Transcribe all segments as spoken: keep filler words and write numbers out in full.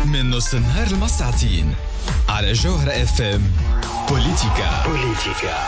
من نص النهار المساعتين على جوهرة اف ام. بوليتيكا بوليتيكا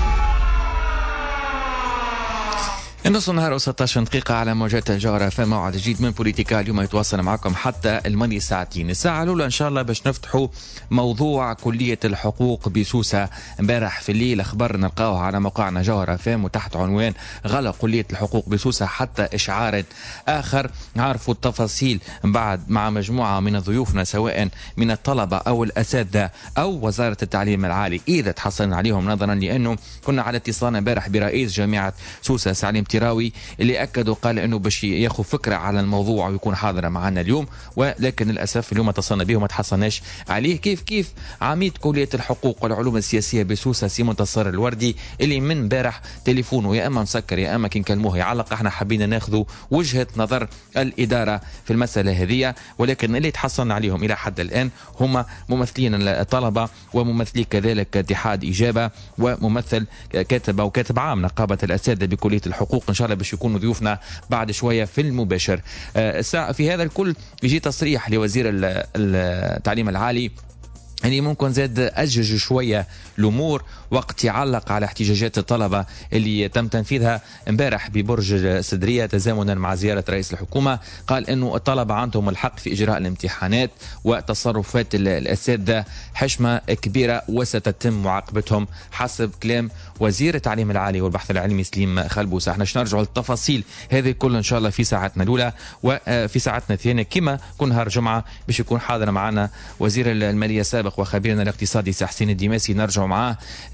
النص النهار وستة عشر دقيقة على موجات الجوهرة في موعد جديد من بوليتيكا. اليوم يتواصل معكم حتى المني ساعتين. الساعة الأولى إن شاء الله باش نفتحوا موضوع كلية الحقوق بسوسة. امبارح في الليل أخبار نلقاوها على موقعنا جوهرة فام وتحت عنوان غلق كلية الحقوق بسوسة حتى إشعار آخر. عارفوا التفاصيل بعد مع مجموعة من ضيوفنا سواء من الطلبة أو الأساتذة أو وزارة التعليم العالي إذا تحصلنا عليهم، نظرا لأنه كنا على اتصال امبارح برئيس جامعة سوسة سالم تراوي اللي أكد وقال أنه باش ياخذ فكرة على الموضوع ويكون حاضر معنا اليوم، ولكن للأسف اليوم اتصلنا به وما تحصلناش عليه. كيف كيف عميد كلية الحقوق والعلوم السياسية بسوسة سي منتصر الوردي اللي من امبارح تليفونه يا أما مسكر يا أما كي نكلموه يعلق. احنا حبينا ناخذ وجهة نظر الإدارة في المسألة هذه، ولكن اللي تحصلنا عليهم إلى حد الآن هم ممثلين الطلبة وممثلي كذلك اتحاد إجابة وممثل كاتب أو كاتب عام نقابة الأساتذة بكلية الحقوق. إن شاء الله باش يكونوا ضيوفنا بعد شوية في المباشر. في هذا الكل يجي تصريح لوزير التعليم العالي يعني ممكن زاد أجج شوية الأمور وقت يعلق على احتجاجات الطلبة اللي تم تنفيذها امبارح ببرج السدرية تزامنا مع زيارة رئيس الحكومة. قال أنه الطلبة عندهم الحق في إجراء الامتحانات وتصرفات الأساتذة حشمة كبيرة وستتم معاقبتهم حسب كلام وزير التعليم العالي والبحث العلمي سليم خلبوسة. احنا نرجع للتفاصيل هذه كل إن شاء الله في ساعتنا الأولى، وفي ساعتنا الثانية كما كل نهار جمعة باش يكون حاضر معنا وزير المالية السابق وخبيرنا الاقتصادي سي حسين الدماسي. نرجع معاه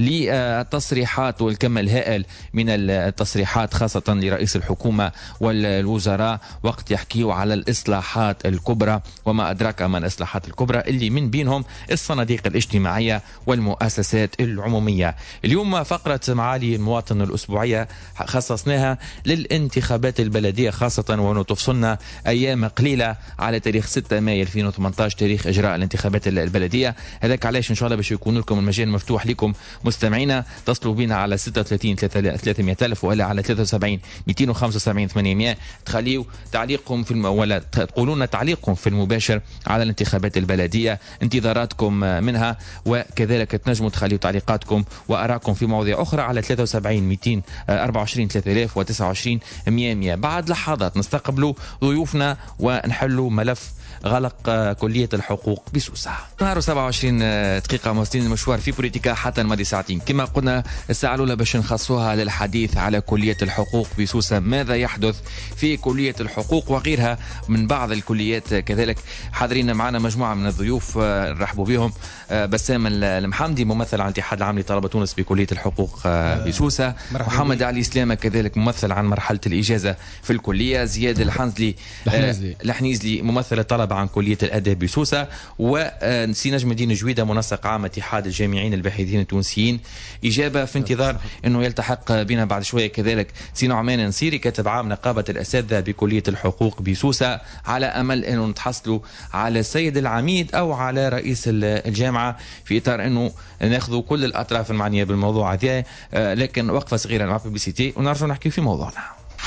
للتصريحات والكم الهائل من التصريحات خاصة لرئيس الحكومة والوزراء وقت يحكيوا على الإصلاحات الكبرى وما أدراك ما الإصلاحات الكبرى اللي من بينهم الصناديق الاجتماعية والمؤسسات العمومية. اليوم فقرة معالي المواطن الأسبوعية خصصناها للانتخابات البلدية خاصة وأنه تفصلنا أيام قليلة على تاريخ ستة مايو ألفين وثمانية عشر تاريخ إجراء الانتخابات البلدية. هذاك علاش إن شاء الله باش يكون لكم المجال مفتوح لكم مستمعينا. تصلوا بنا على ستة وثلاثين ثلاثمائة ألف ولا على ثلاثة وسبعين مئتين وخمسة وسبعين ثمانمائة. تخليوا تعليقكم في الم... ولا تقولون تعليقكم في المباشر على الانتخابات البلدية، انتظاراتكم منها، وكذلك تنجموا تخليوا تعليقاتكم وأراكم في مواضيع أخرى على ثلاثة وسبعين مئتين وأربعة وعشرين ثلاثة آلاف وتسعة وعشرين مئة. بعد لحظات نستقبلوا ضيوفنا ونحلوا ملف غلق كلية الحقوق بسوسة. نهار سبعة وعشرين دقيقة موصلين المشوار في بوليتيكا حتى الماضي ساعتين. كما قلنا الساعة الأولى باش نخصوها للحديث على كلية الحقوق بسوسة، ماذا يحدث في كلية الحقوق وغيرها من بعض الكليات. كذلك حاضرين معنا مجموعة من الضيوف نرحبوا بهم. بسام المحمدي ممثل عن الاتحاد العام لطلبة تونس بكلية الحقوق بسوسة، محمد علي سلامة كذلك ممثل عن مرحلة الإجازة في الكلية، زياد الحنزلي الحنيزلي ممثل الطلبة عن كلية الأداب بسوسة، وسي نجم الدين جويدة منسق عام اتحاد الجامعين الباحثين التونسيين إجابة. في انتظار أنه يلتحق بنا بعد شوية كذلك سي نعمان نصيري كاتب عام نقابة الأساتذة بكلية الحقوق بسوسة، على أمل أنه نتحصلوا على السيد العميد أو على رئيس الجامعة في إطار أنه ناخذوا كل الأطراف المعنية بالموضوع هذا. لكن وقفة صغيرة مع بيبليسيتي ونرجع نحكي في موضوعنا.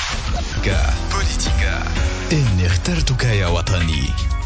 بوليتيكا إني اخترتك يا وطني.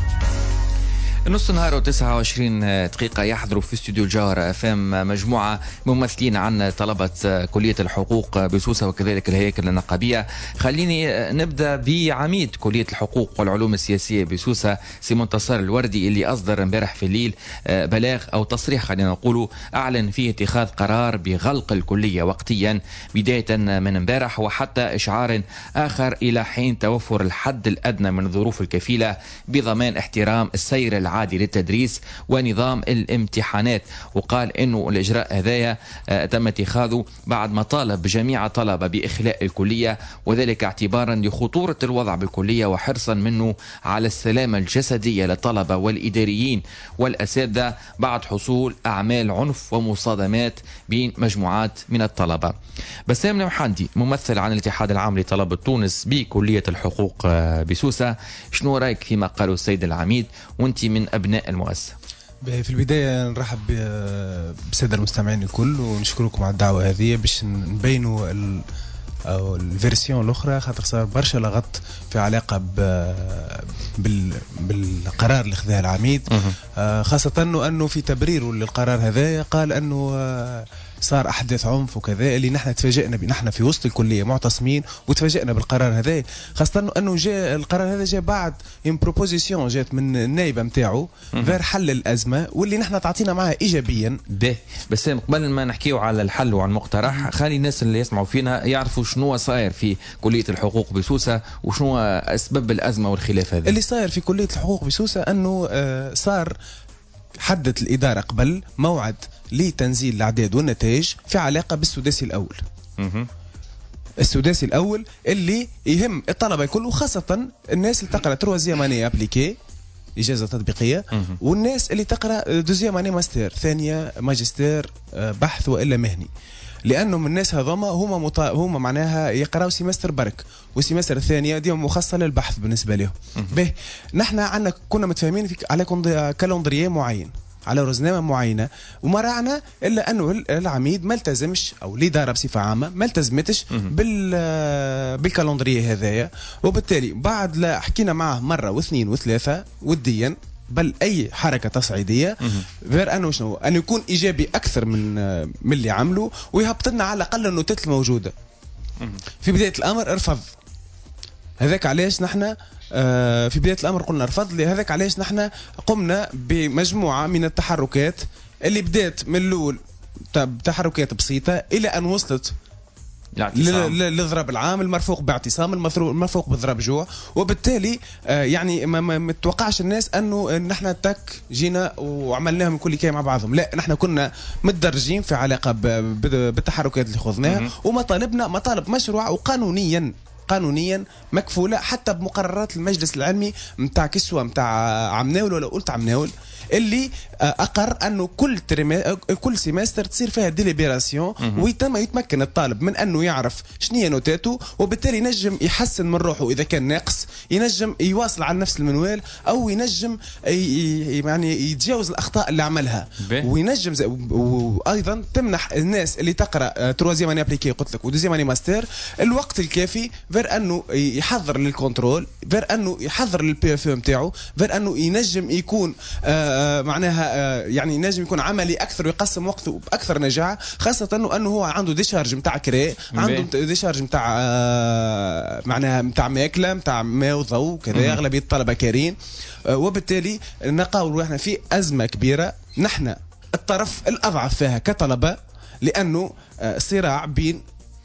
نص نهار وتسعة وعشرين دقيقة يحضروا في استوديو الجوهرة أفام مجموعة ممثلين عن طلبة كلية الحقوق بسوسة وكذلك الهياكل النقابية. خليني نبدأ بعميد كلية الحقوق والعلوم السياسية بسوسة سي منتصر الوردي اللي أصدر امبارح في الليل بلاغ أو تصريح خلينا نقوله أعلن فيه اتخاذ قرار بغلق الكلية وقتيا بداية من امبارح وحتى إشعار آخر إلى حين توفر الحد الأدنى من الظروف الكفيلة بضمان احترام السير العام عادي للتدريس ونظام الامتحانات. وقال انه الاجراء هذايا تم اتخاذه بعد ما طالب جميع طلبة باخلاء الكلية، وذلك اعتبارا لخطورة الوضع بالكلية وحرصا منه على السلامة الجسدية للطلبة والاداريين والاساتذة بعد حصول اعمال عنف ومصادمات بين مجموعات من الطلبة. بسام المحمدي ممثل عن الاتحاد العام لطلبة تونس بكلية الحقوق بسوسة، شنو رايك فيما قاله السيد العميد وانت من أبناء المؤسسة؟ في البداية نرحب بالسادة المستمعين الكل ونشكركم على الدعوة هذه باش نبينوا او الفيرسيون الاخرى، خاطر صار برشا لغط في علاقه بال بالقرار اللي خذاه العميد، خاصه انه انه في تبريره للقرار هذا قال انه صار احداث عنف وكذا، اللي نحن تفاجئنا به نحن في وسط الكليه معتصمين وتفاجئنا بالقرار هذا، خاصه انه جاء القرار هذا جاء بعد ان بروبوزيسيون جات من النائبه نتاعو فير حل الازمه، واللي نحن تعطينا معها ايجابيا. به بس قبل ما نحكيو على الحل وعن المقترح، خلي الناس اللي يسمعوا فينا يعرفوا شنو صاير في كليه الحقوق بسوسه وشنو اسباب الازمه والخلاف هذا. اللي صاير في كليه الحقوق بسوسه انه صار حدت الاداره قبل موعد لتنزيل الاعداد والنتائج في علاقه بالسداسي الاول. السداسي الاول اللي يهم الطلبه الكل، وخاصه الناس اللي تقرا تروازيام اني ابليكي اجازه تطبيقيه، والناس اللي تقرا دوزيام اني ماستر ثانيه ماجستير بحث والا مهني، لانه من الناس هذوما هما مطا... هما معناها يقراو سيمستر برك، والسيمستر الثانيه ديما مخصصه للبحث بالنسبه لهم. به نحن عندنا كنا متفاهمين على كالندريه معين، على رزنامه معينه، وما راعنا الا انه العميد ما التزمش او الاداره بصفه عامه ما التزمتش بال بالكالندريه هذايا، وبالتالي بعد لا حكينا معه مره واثنين وثلاثه وديا بل اي حركه تصعيديه غير انه شنو انه يكون ايجابي اكثر من من اللي عملوا، ويهبط لنا على الاقل النوتات الموجوده. في بدايه الامر ارفض، هذاك علاش نحن آه في بدايه الامر قلنا رفض، لهذاك علاش نحن قمنا بمجموعه من التحركات اللي بدات من الاول تحركات بسيطه الى ان وصلت للضرب العام المرفوق باعتصام المرفوق بالضرب جوع، وبالتالي آه يعني ما, ما, ما تتوقعش الناس انه نحن تك جينا وعملناهم كل كاي مع بعضهم، لا نحن كنا متدرجين في علاقه بالتحركات اللي خذناها، ومطالبنا مطالب مشروعه وقانونيا قانونيا مكفوله حتى بمقررات المجلس العلمي نتاع كسوه نتاع عمناول، ولا قلت عمناول اللي اقر انه كل تريمي... كل سيمستر تصير فيها ديليبيراسيون، ويتم يتمكن الطالب من انه يعرف شنو هي نوتاته، وبالتالي ينجم يحسن من روحه اذا كان ناقص، ينجم يواصل على نفس المنوال، او ينجم ي... يعني يتجاوز الاخطاء اللي عملها، وينجم زي... وايضا تمنح الناس اللي تقرا تروازيام اني ابليكي قلت لك ودوزيام اني ماستر الوقت الكافي غير انه يحضر للكنترول، غير انه يحضر للبي اف نتاعو، غير انه ينجم يكون آه معناها آه يعني ينجم يكون عملي اكثر ويقسم وقته باكثر نجاعه، خاصه انه انه هو عنده ديشارج نتاع كري، عنده ديشارج نتاع آه معناها نتاع ماكله نتاع ماء وضوء كذا، اغلبيه الطلبه كارين، آه وبالتالي نقاولوا احنا في ازمه كبيره، نحن الطرف الاضعف فيها كطلبه، لانه آه صراع بين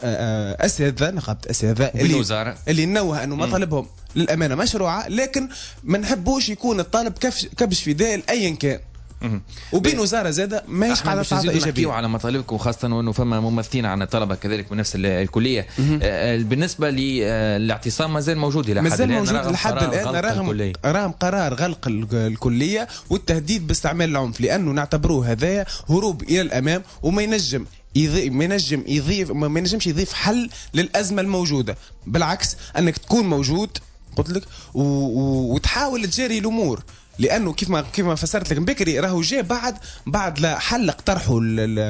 اساتذه نقابه اساتذه اللي اللي نوه انه مطالبهم للامانه مشروعه، لكن ما نحبوش يكون الطالب كبش فداء ايا كان، وبين وزاره زاده ما يشقى على تعاطي ايجابيه على مطالبكم، خاصه وانه فما ممثلين عن الطلبه كذلك من نفس الكليه. بالنسبه للاعتصام مازال موجود الى حد الان، مازال موجود لحد الان رغم رغم قرار غلق الكليه والتهديد باستعمال العنف، لانه نعتبروه هذايا هروب الى الامام، وما ينجم يضيف ما ينجم يضيف ما ينجمش يضيف حل للازمه الموجوده، بالعكس انك تكون موجود قلت لك وتحاول تجاري الامور، لانه كيف ما كيف ما فسرت لك بكري راهو جاء بعد بعد لا حل اقترحه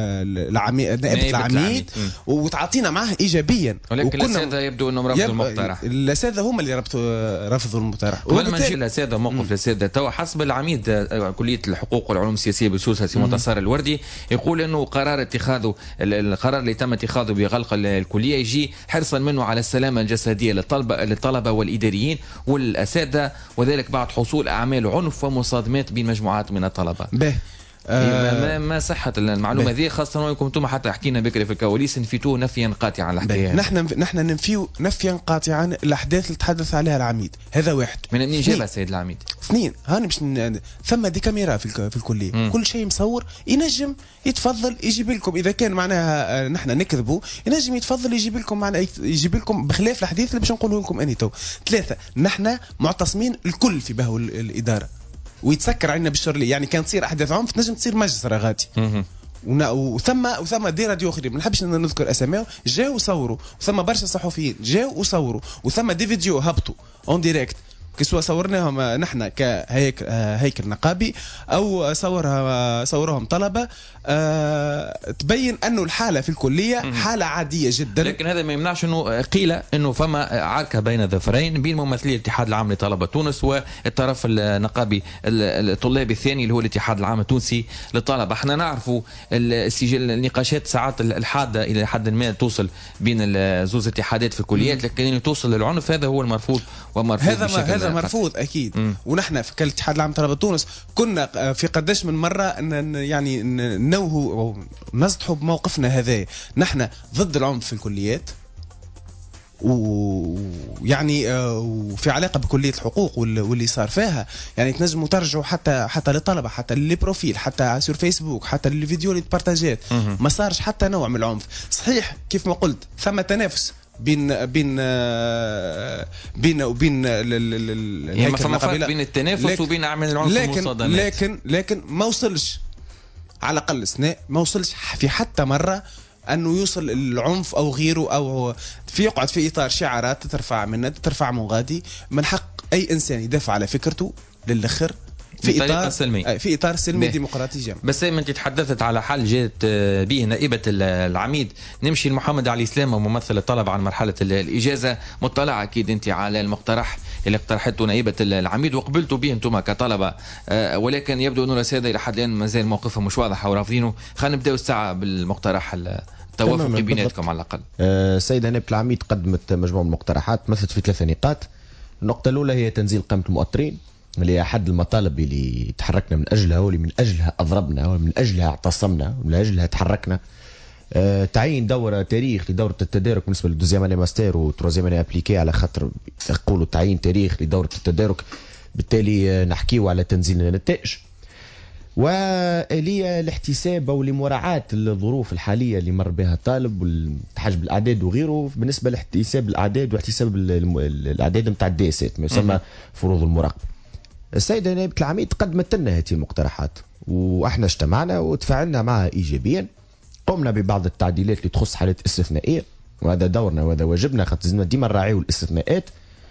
العميد نائب العميد وتعاطينا معاه ايجابيا، ولكن الاساتذه يبدو انهم رفضوا المقترح، الاساتذه هم اللي رفضوا رفضوا المقترح. قبل ما نجي للاساتذه موقف الاساتذه تو حسب العميد كليه الحقوق والعلوم السياسيه بسوسه سي منتصر الوردي يقول انه قرار اتخاذه القرار اللي تم اتخاذه بغلق الكليه يجي حرصا منه على السلامه الجسديه للطلبه للطلبه والاداريين والاساتذه، وذلك بعد حصول اعمال عنف ومصادمات بين مجموعات من الطلبه. به آه ما, ما صحة المعلومة ذي، خاصة انكم انتم حتى حكينا بكري في الكواليس نفيتوه نفيا قاطعا الحكاية. نحن نحن ننفيو نفيا قاطعا الاحداث اللي تحدث عليها العميد، هذا واحد. من منين جابها السيد العميد؟ اثنين، هاني مش ن... ثم دي كاميرا في, في الكلية، م. كل شيء مصور، ينجم يتفضل يجيب لكم اذا كان معناها نحن نكذبوا، ينجم يتفضل يجيب لكم معنا يجيب لكم بخلاف الحديث اللي باش نقوله لكم اني تو. ثلاثة، نحن معتصمين الكل في بهو الادارة، ويتسكر علينا بالشرلي، يعني كان تصير احداث عنف تنجم تصير مجزره غادي، وثم وثم دي راديو اخرين ما نحبش نذكر اساميهم جاوا وصوروا، وثم برشا صحفيين جاوا وصوروا، وثم دي فيديو هبطوا اون ديريكت كسوا صورناهم نحن كهيكل هيكل نقابي او صورها صورهم طلبه، أه تبين انه الحاله في الكليه حاله عاديه جدا. لكن هذا ما يمنعش انه قيل انه فما عركه بين الظفرين بين ممثلي الاتحاد العام لطلبه تونس والطرف النقابي الطلابي الثاني اللي هو الاتحاد العام التونسي للطلبه. احنا نعرفوا النقاشات ساعات الحاده الى حد ما توصل بين زوز اتحادات في الكليات، لكن توصل للعنف هذا هو المرفوض ومرفوض هذا بشكل هذا مرفوض اكيد. مم. ونحن في الاتحاد العام لطلبه تونس كنا في قداش من مره ان يعني نوهوا او نصدحوا بموقفنا هذا. نحن ضد العنف في الكليات، ويعني وفي علاقه بكليه الحقوق واللي صار فيها، يعني تنجموا ترجعوا حتى حتى للطلبه، حتى للبروفيل، حتى سور فيسبوك، حتى للفيديو اللي تبارتاجات، ما صارش حتى نوع من العنف. صحيح كيف ما قلت ثم تنافس بين بين بين وبين يعني ما فما فرق بين التنافس وبين عمل العنف والمصادمات. لكن لكن ما وصلش على الاقل استثناء، ما وصلش في حتى مره انه يوصل العنف او غيره، او في يقعد في اطار شعارات تترفع منه تترفع من غادي. من حق اي انسان يدافع على فكرته للاخر في اطار سلمي، في اطار سلمي ديمقراطي جامع. بس ما انت تحدثت على حل جات به نائبه العميد، نمشي لمحمد علي سلام ممثل الطلبه عن مرحله الاجازه. مطلع اكيد انت على المقترح اللي اقترحته نائبه العميد وقبلتوا به انتم كطلبه، ولكن يبدو انه الساده الى حد الان مازال موقفهم مش واضح ورافضينه. خلينا نبداو الساعه بالمقترح التوافقي بيناتكم على الاقل. السيده نائبه العميد قدمت مجموعه من المقترحات مثلت في ثلاثه نقاط. النقطه الاولى هي تنزيل قائمه المؤطرين اللي هي احد المطالب اللي تحركنا من اجلها واللي من اجلها اضربنا ومن اجلها اعتصمنا ومن اجلها تحركنا. أه تعيين دوره تاريخ لدوره التدارك بالنسبه للدوزيام اني ماستر وتروزيام اني ابليكي، على خاطر يقولوا تعيين تاريخ لدوره التدارك، بالتالي نحكيوا على تنزيل النتائج واليه الاحتساب او لمراعاه الظروف الحاليه اللي مر بها الطالب والتحجب الاعداد وغيره بالنسبه لاحتساب الاعداد واحتساب الاعداد نتاع الدياسات ما يسمى فروض المراقبه. السيدة نائبة العميد قدمت لنا هذه المقترحات واحنا اجتمعنا وتفاعلنا معها ايجابيا. قمنا ببعض التعديلات اللي تخص حالات استثنائيه، وهذا دورنا وهذا واجبنا خاطر ديما نراعيو الاستثناءات.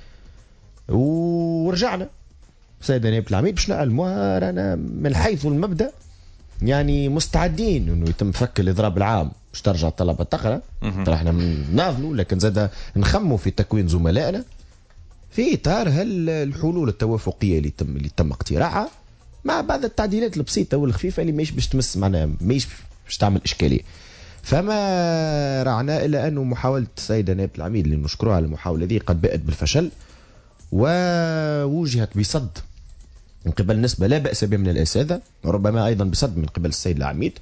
ورجعنا السيدة نائبة العميد باش نعلموها رانا من حيث المبدا يعني مستعدين انه يتم فك الاضراب العام باش ترجع الطلبه تقرا. احنا ناضلوا لكن زاد نخموا في تكوين زملائنا في اطار هالحلول التوافقيه اللي تم اللي تم اقتراحها مع بعض التعديلات البسيطه والخفيفه اللي ماهيش باش تمس معنا ماهيش باش تعمل اشكاليه. فما رعنا الا انه محاوله السيده نائبه العميد اللي نشكروها على المحاوله ذي قد بأت بالفشل ووجهت بصد من قبل نسبه لا باس بها من الاساتذه، وربما ايضا بصد من قبل السيد العميد.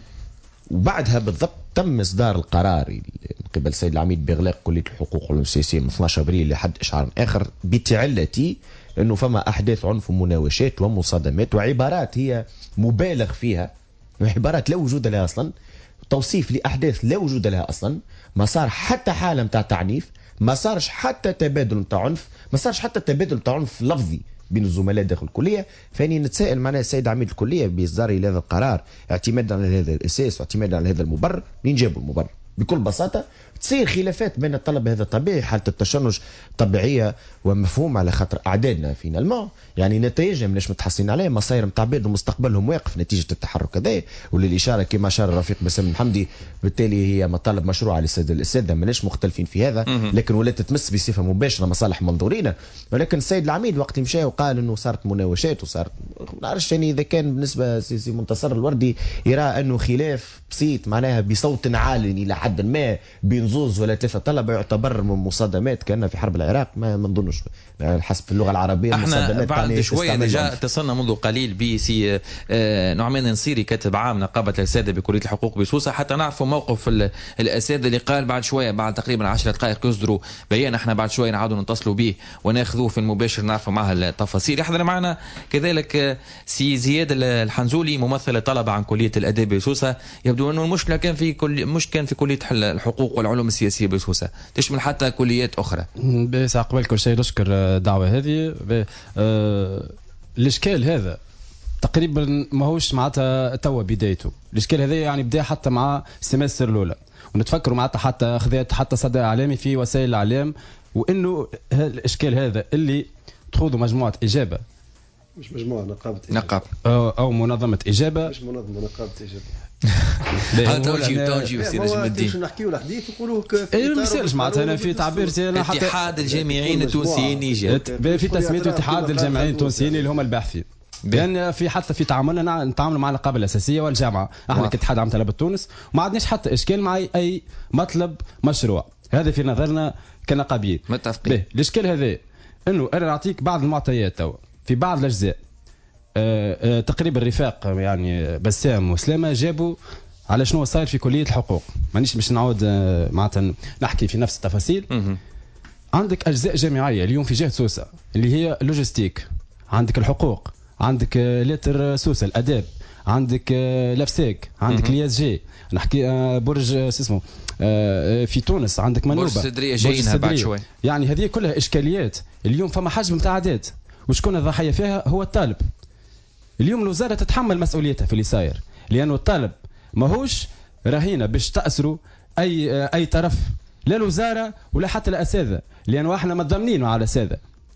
وبعدها بالضبط تم اصدار القرار من قبل السيد العميد باغلاق كليه الحقوق والعلوم السياسيه من اثني عشر ابريل لحد اشعار اخر بتعلة انه فما احداث عنف ومناوشات ومصادمات وعبارات هي مبالغ فيها، عبارات لا وجود لها اصلا، توصيف لاحداث لا وجود لها اصلا. ما صار حتى حاله نتاع تعنيف، ما صارش حتى تبادل نتاع عنف، ما صارش حتى تبادل نتاع عنف لفظي بين الزملاء داخل الكليه. فاني نتساءل معناها السيد عميد الكليه باصداره لهذا القرار اعتمادا على هذا الاساس واعتمادا على هذا المبرر، منين جابوا المبرر؟ بكل بساطه تصير خلافات بين الطلبه، هذا طبيعي، حاله التشنج طبيعيه ومفهوم على خاطر اعدادنا فينالمون يعني نتائجنا ماناش متحصلين عليه، مصاير نتاع عباد مستقبلهم واقف نتيجه التحرك هذا. وللاشاره كما اشار الرفيق باسم الحمدي بالتالي هي مطالب مشروعه للساده الاساتذه ماناش مختلفين في هذا، لكن ولات تمس بصفه مباشره مصالح منظورين. ولكن السيد العميد وقت مشى وقال انه صارت مناوشات وصارت ما نعرفش يعني اذا كان بالنسبه سي منتصر الوردي يرى انه خلاف بسيط معناها بصوت عال الى حد ما بين زوز ولا ثلاثه طلبه يعتبر مصادمات كان في حرب العراق، ما نظنش حسب اللغه العربيه. احنا بعد شويه رجع اتصلنا منذ قليل بسي نعمان نصيري كاتب عام نقابه الاساتذه بكليه الحقوق بسوسه حتى نعرفوا موقف الاساتذه اللي قال بعد شويه بعد تقريبا عشر دقائق يصدروا بيان. احنا بعد شويه نعاودوا نتصلوا به وناخذوه في المباشر نعرفوا معها التفاصيل. يحضر معنا كذلك سي زياد الحنزولي ممثل الطلبه عن كليه الاداب بسوسه. يبدو انه المشكله كان في كل مش كان في كليه الحقوق والعلوم السياسيه بسوسه، تشمل حتى كليات اخرى. بس قبل كل شيء نشكر الدعوه هذه. أه الاشكال هذا تقريبا ماهوش معناتها توا بدايته، الاشكال هذا يعني بدا حتى مع السمستر الاولى، ونتفكروا معناتها حتى اخذت حتى صدى اعلامي في وسائل الاعلام، وانه الاشكال هذا اللي تخوضوا مجموعه اجابه، مش مجموعه نقابه نقاب او, أو منظمه اجابه، مش منظمه نقابه اجابه. ها توجيه توجيه سيدي نجم الدين. نحكيو الحديث يقولوه اي ما يصيرش معناتها انا في تعبيرتي انا حتى اتحاد الجامعيين التونسيين يجي في تسميته اتحاد الجامعيين التونسيين اللي هم الباحثين، لان في حتى في تعاملنا نتعاملوا مع النقابه الاساسيه والجامعه، احنا كاتحاد عام طلبه تونس وما عندناش حتى اشكال مع اي مطلب مشروع، هذا في نظرنا كنقابيين متفقين. الاشكال هذا انه انا نعطيك بعض المعطيات توا في بعض الاجزاء. أه أه تقريبا الرفاق يعني بسام وسلامه جابوا على شنو صاير في كليه الحقوق، مانيش باش نعاود أه معناتها نحكي في نفس التفاصيل. عندك اجزاء جامعيه اليوم في جهه سوسه اللي هي لوجيستيك، عندك الحقوق، عندك أه لتر سوسه الاداب، عندك أه لافسيك، عندك الياس جي، نحكي أه برج أه اسمه أه في تونس عندك منوبه برج السدريه جايينها بعد شوي. يعني هذه كلها اشكاليات اليوم، فما حجم نتاع عداد وشكون الضحيه فيها هو الطالب. اليوم الوزاره تتحمل مسؤوليتها في اللي صاير، لانه الطالب ماهوش رهينه باش تاثروا اي اي طرف، لا الوزاره ولا حتى الاساتذه، لانه احنا متضامنين مع الاساتذه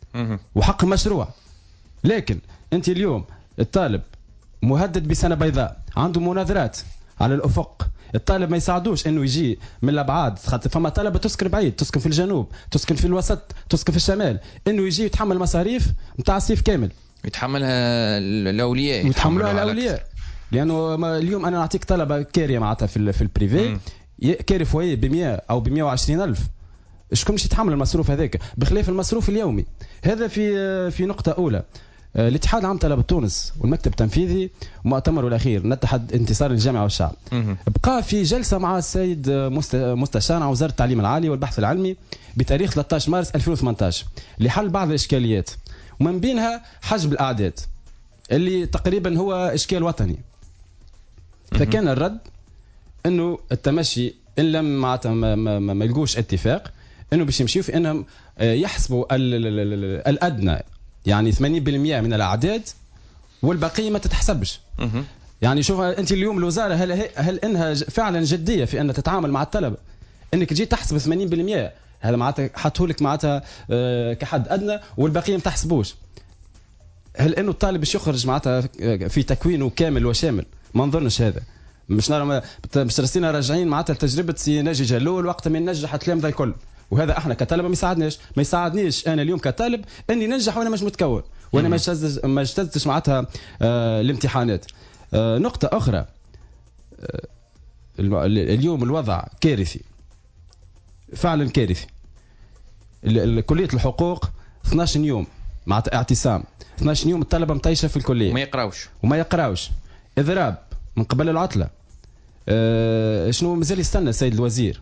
وحق مشروع. لكن انت اليوم الطالب مهدد بسنه بيضاء، عنده مناظرات على الافق، الطالب ما يساعدوش انه يجي من الابعاد، خاطر فما طلبه تسكن بعيد، تسكن في الجنوب، تسكن في الوسط، تسكن في الشمال، انه يجي يتحمل مصاريف نتاع الصيف كامل يتحملها الاولياء، يتحملوها الاولياء. لانه اليوم انا نعطيك طلبه كاريه معناتها في في البريفي كاري فوي ب مئة او ب مئة وعشرين ألف، شكون باش يتحمل المصروف هذاك بخلاف المصروف اليومي؟ هذا في في نقطه اولى. الاتحاد العام طلبه تونس والمكتب التنفيذي مؤتمره الاخير نتحد انتصار الجامعه والشعب بقى في جلسه مع السيد مستشار عن وزاره التعليم العالي والبحث العلمي بتاريخ ثلاثة عشر مارس ألفين وثمانية عشر لحل بعض الاشكاليات، ومن بينها حجب الاعداد اللي تقريبا هو اشكال وطني. فكان الرد انه التمشي ان لم معناتها ما, ما, ما, ما يلقوش اتفاق انه باش يمشيوا في انهم يحسبوا الادنى يعني ثمانين بالمئة من الاعداد والبقيه ما تتحسبش. يعني شوف انت اليوم الوزاره هل هل انها فعلا جديه في ان تتعامل مع الطلبه انك تجي تحسب ثمانين بالمئة، هذا معناتها حطوا لك معناتها كحد ادنى والبقيه ما تحسبوش. هل انه الطالب باش يخرج معناتها في تكوينه كامل وشامل؟ ما نظنش هذا. مش نرى مش راسينا راجعين معناتها لتجربه سي ناجي جلول وقت ما ننجح التلامذه الكل، وهذا احنا كطلبه ما يساعدناش، ما يساعدنيش انا اليوم كطالب اني ننجح وانا مش متكون وانا ما اجتزتش ما اجتزتش معناتها آه الامتحانات. آه نقطه اخرى، آه اليوم الوضع كارثي فعلا كارثي. كليه الحقوق اثني عشر يوم مع اعتصام، اثني عشر يوم الطلبه مطيشه في الكليه وما يقراوش وما يقراوش اضراب من قبل العطله. أه شنو مازال يستنى السيد الوزير؟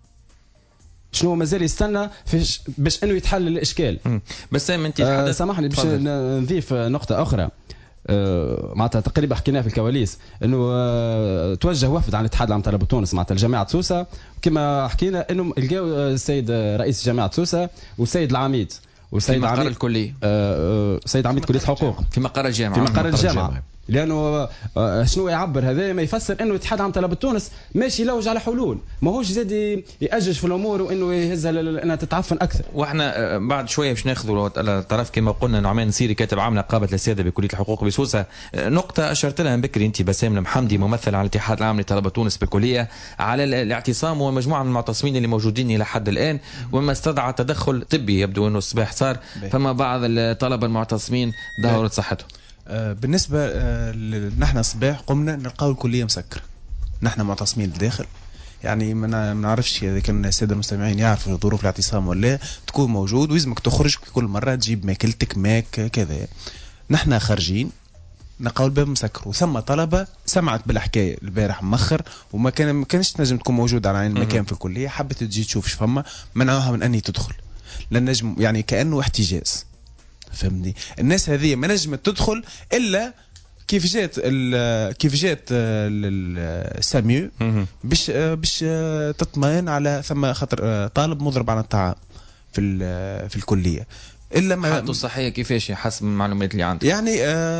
شنو مازال يستنى في باش انه يتحل الاشكال؟ بس انت أه سامحني باش نضيف نقطه اخرى. أه معناتها تقريبا حكيناها في الكواليس انه أه توجه وفد عن الاتحاد العام طلبه تونس معناتها لجامعه سوسه، كما حكينا انه لقاو السيد رئيس جامعه سوسه والسيد العميد والسيد في مقر الكليه أه سيد عميد كليه الحقوق في مقر الجامعه في مقر الجامعه. لانه شنو يعبر هذا ما يفسر انه الاتحاد العام طلبه تونس ماشي يلوج على حلول، ماهوش زاد يأجج في الامور وانه يهزها انها تتعفن اكثر. واحنا بعد شويه باش ناخذوا الطرف كما قلنا نعمان نصيري كاتب عام نقابه الساده بكليه الحقوق بسوسه. نقطه اشرت لها بكري انت بسام المحمدي ممثل على الاتحاد العام لطلبه تونس بالكليه على الاعتصام ومجموعه من المعتصمين اللي موجودين الى حد الان، وما استدعى تدخل طبي يبدو انه الصباح صار، فما بعض الطلبه المعتصمين دهورت صحتهم. بالنسبة نحن الصباح قمنا نلقاو الكلية مسكرة، نحن معتصمين للداخل، يعني ما نعرفش إذا كان السادة المستمعين يعرفوا ظروف الاعتصام ولا تكون موجود ويزمك تخرج كل مرة تجيب ماكلتك ماك كذا. نحن خارجين نلقاو الباب مسكر وثم طلبة سمعت بالحكاية البارح مخر وما كان ما كانش تنجم تكون موجود على عين المكان في الكلية، حبت تجي تشوف فما منعوها من أني تدخل لأن نجم يعني كأنه احتجاز. فهمني الناس هذه ما نجمت تدخل الا كيف جات كيف جات الساميو باش باش تطمئن على ثم خاطر طالب مضرب عن الطعام في في الكليه الا ما حالته الصحيه كيفاش حسب المعلومات اللي عندك؟ يعني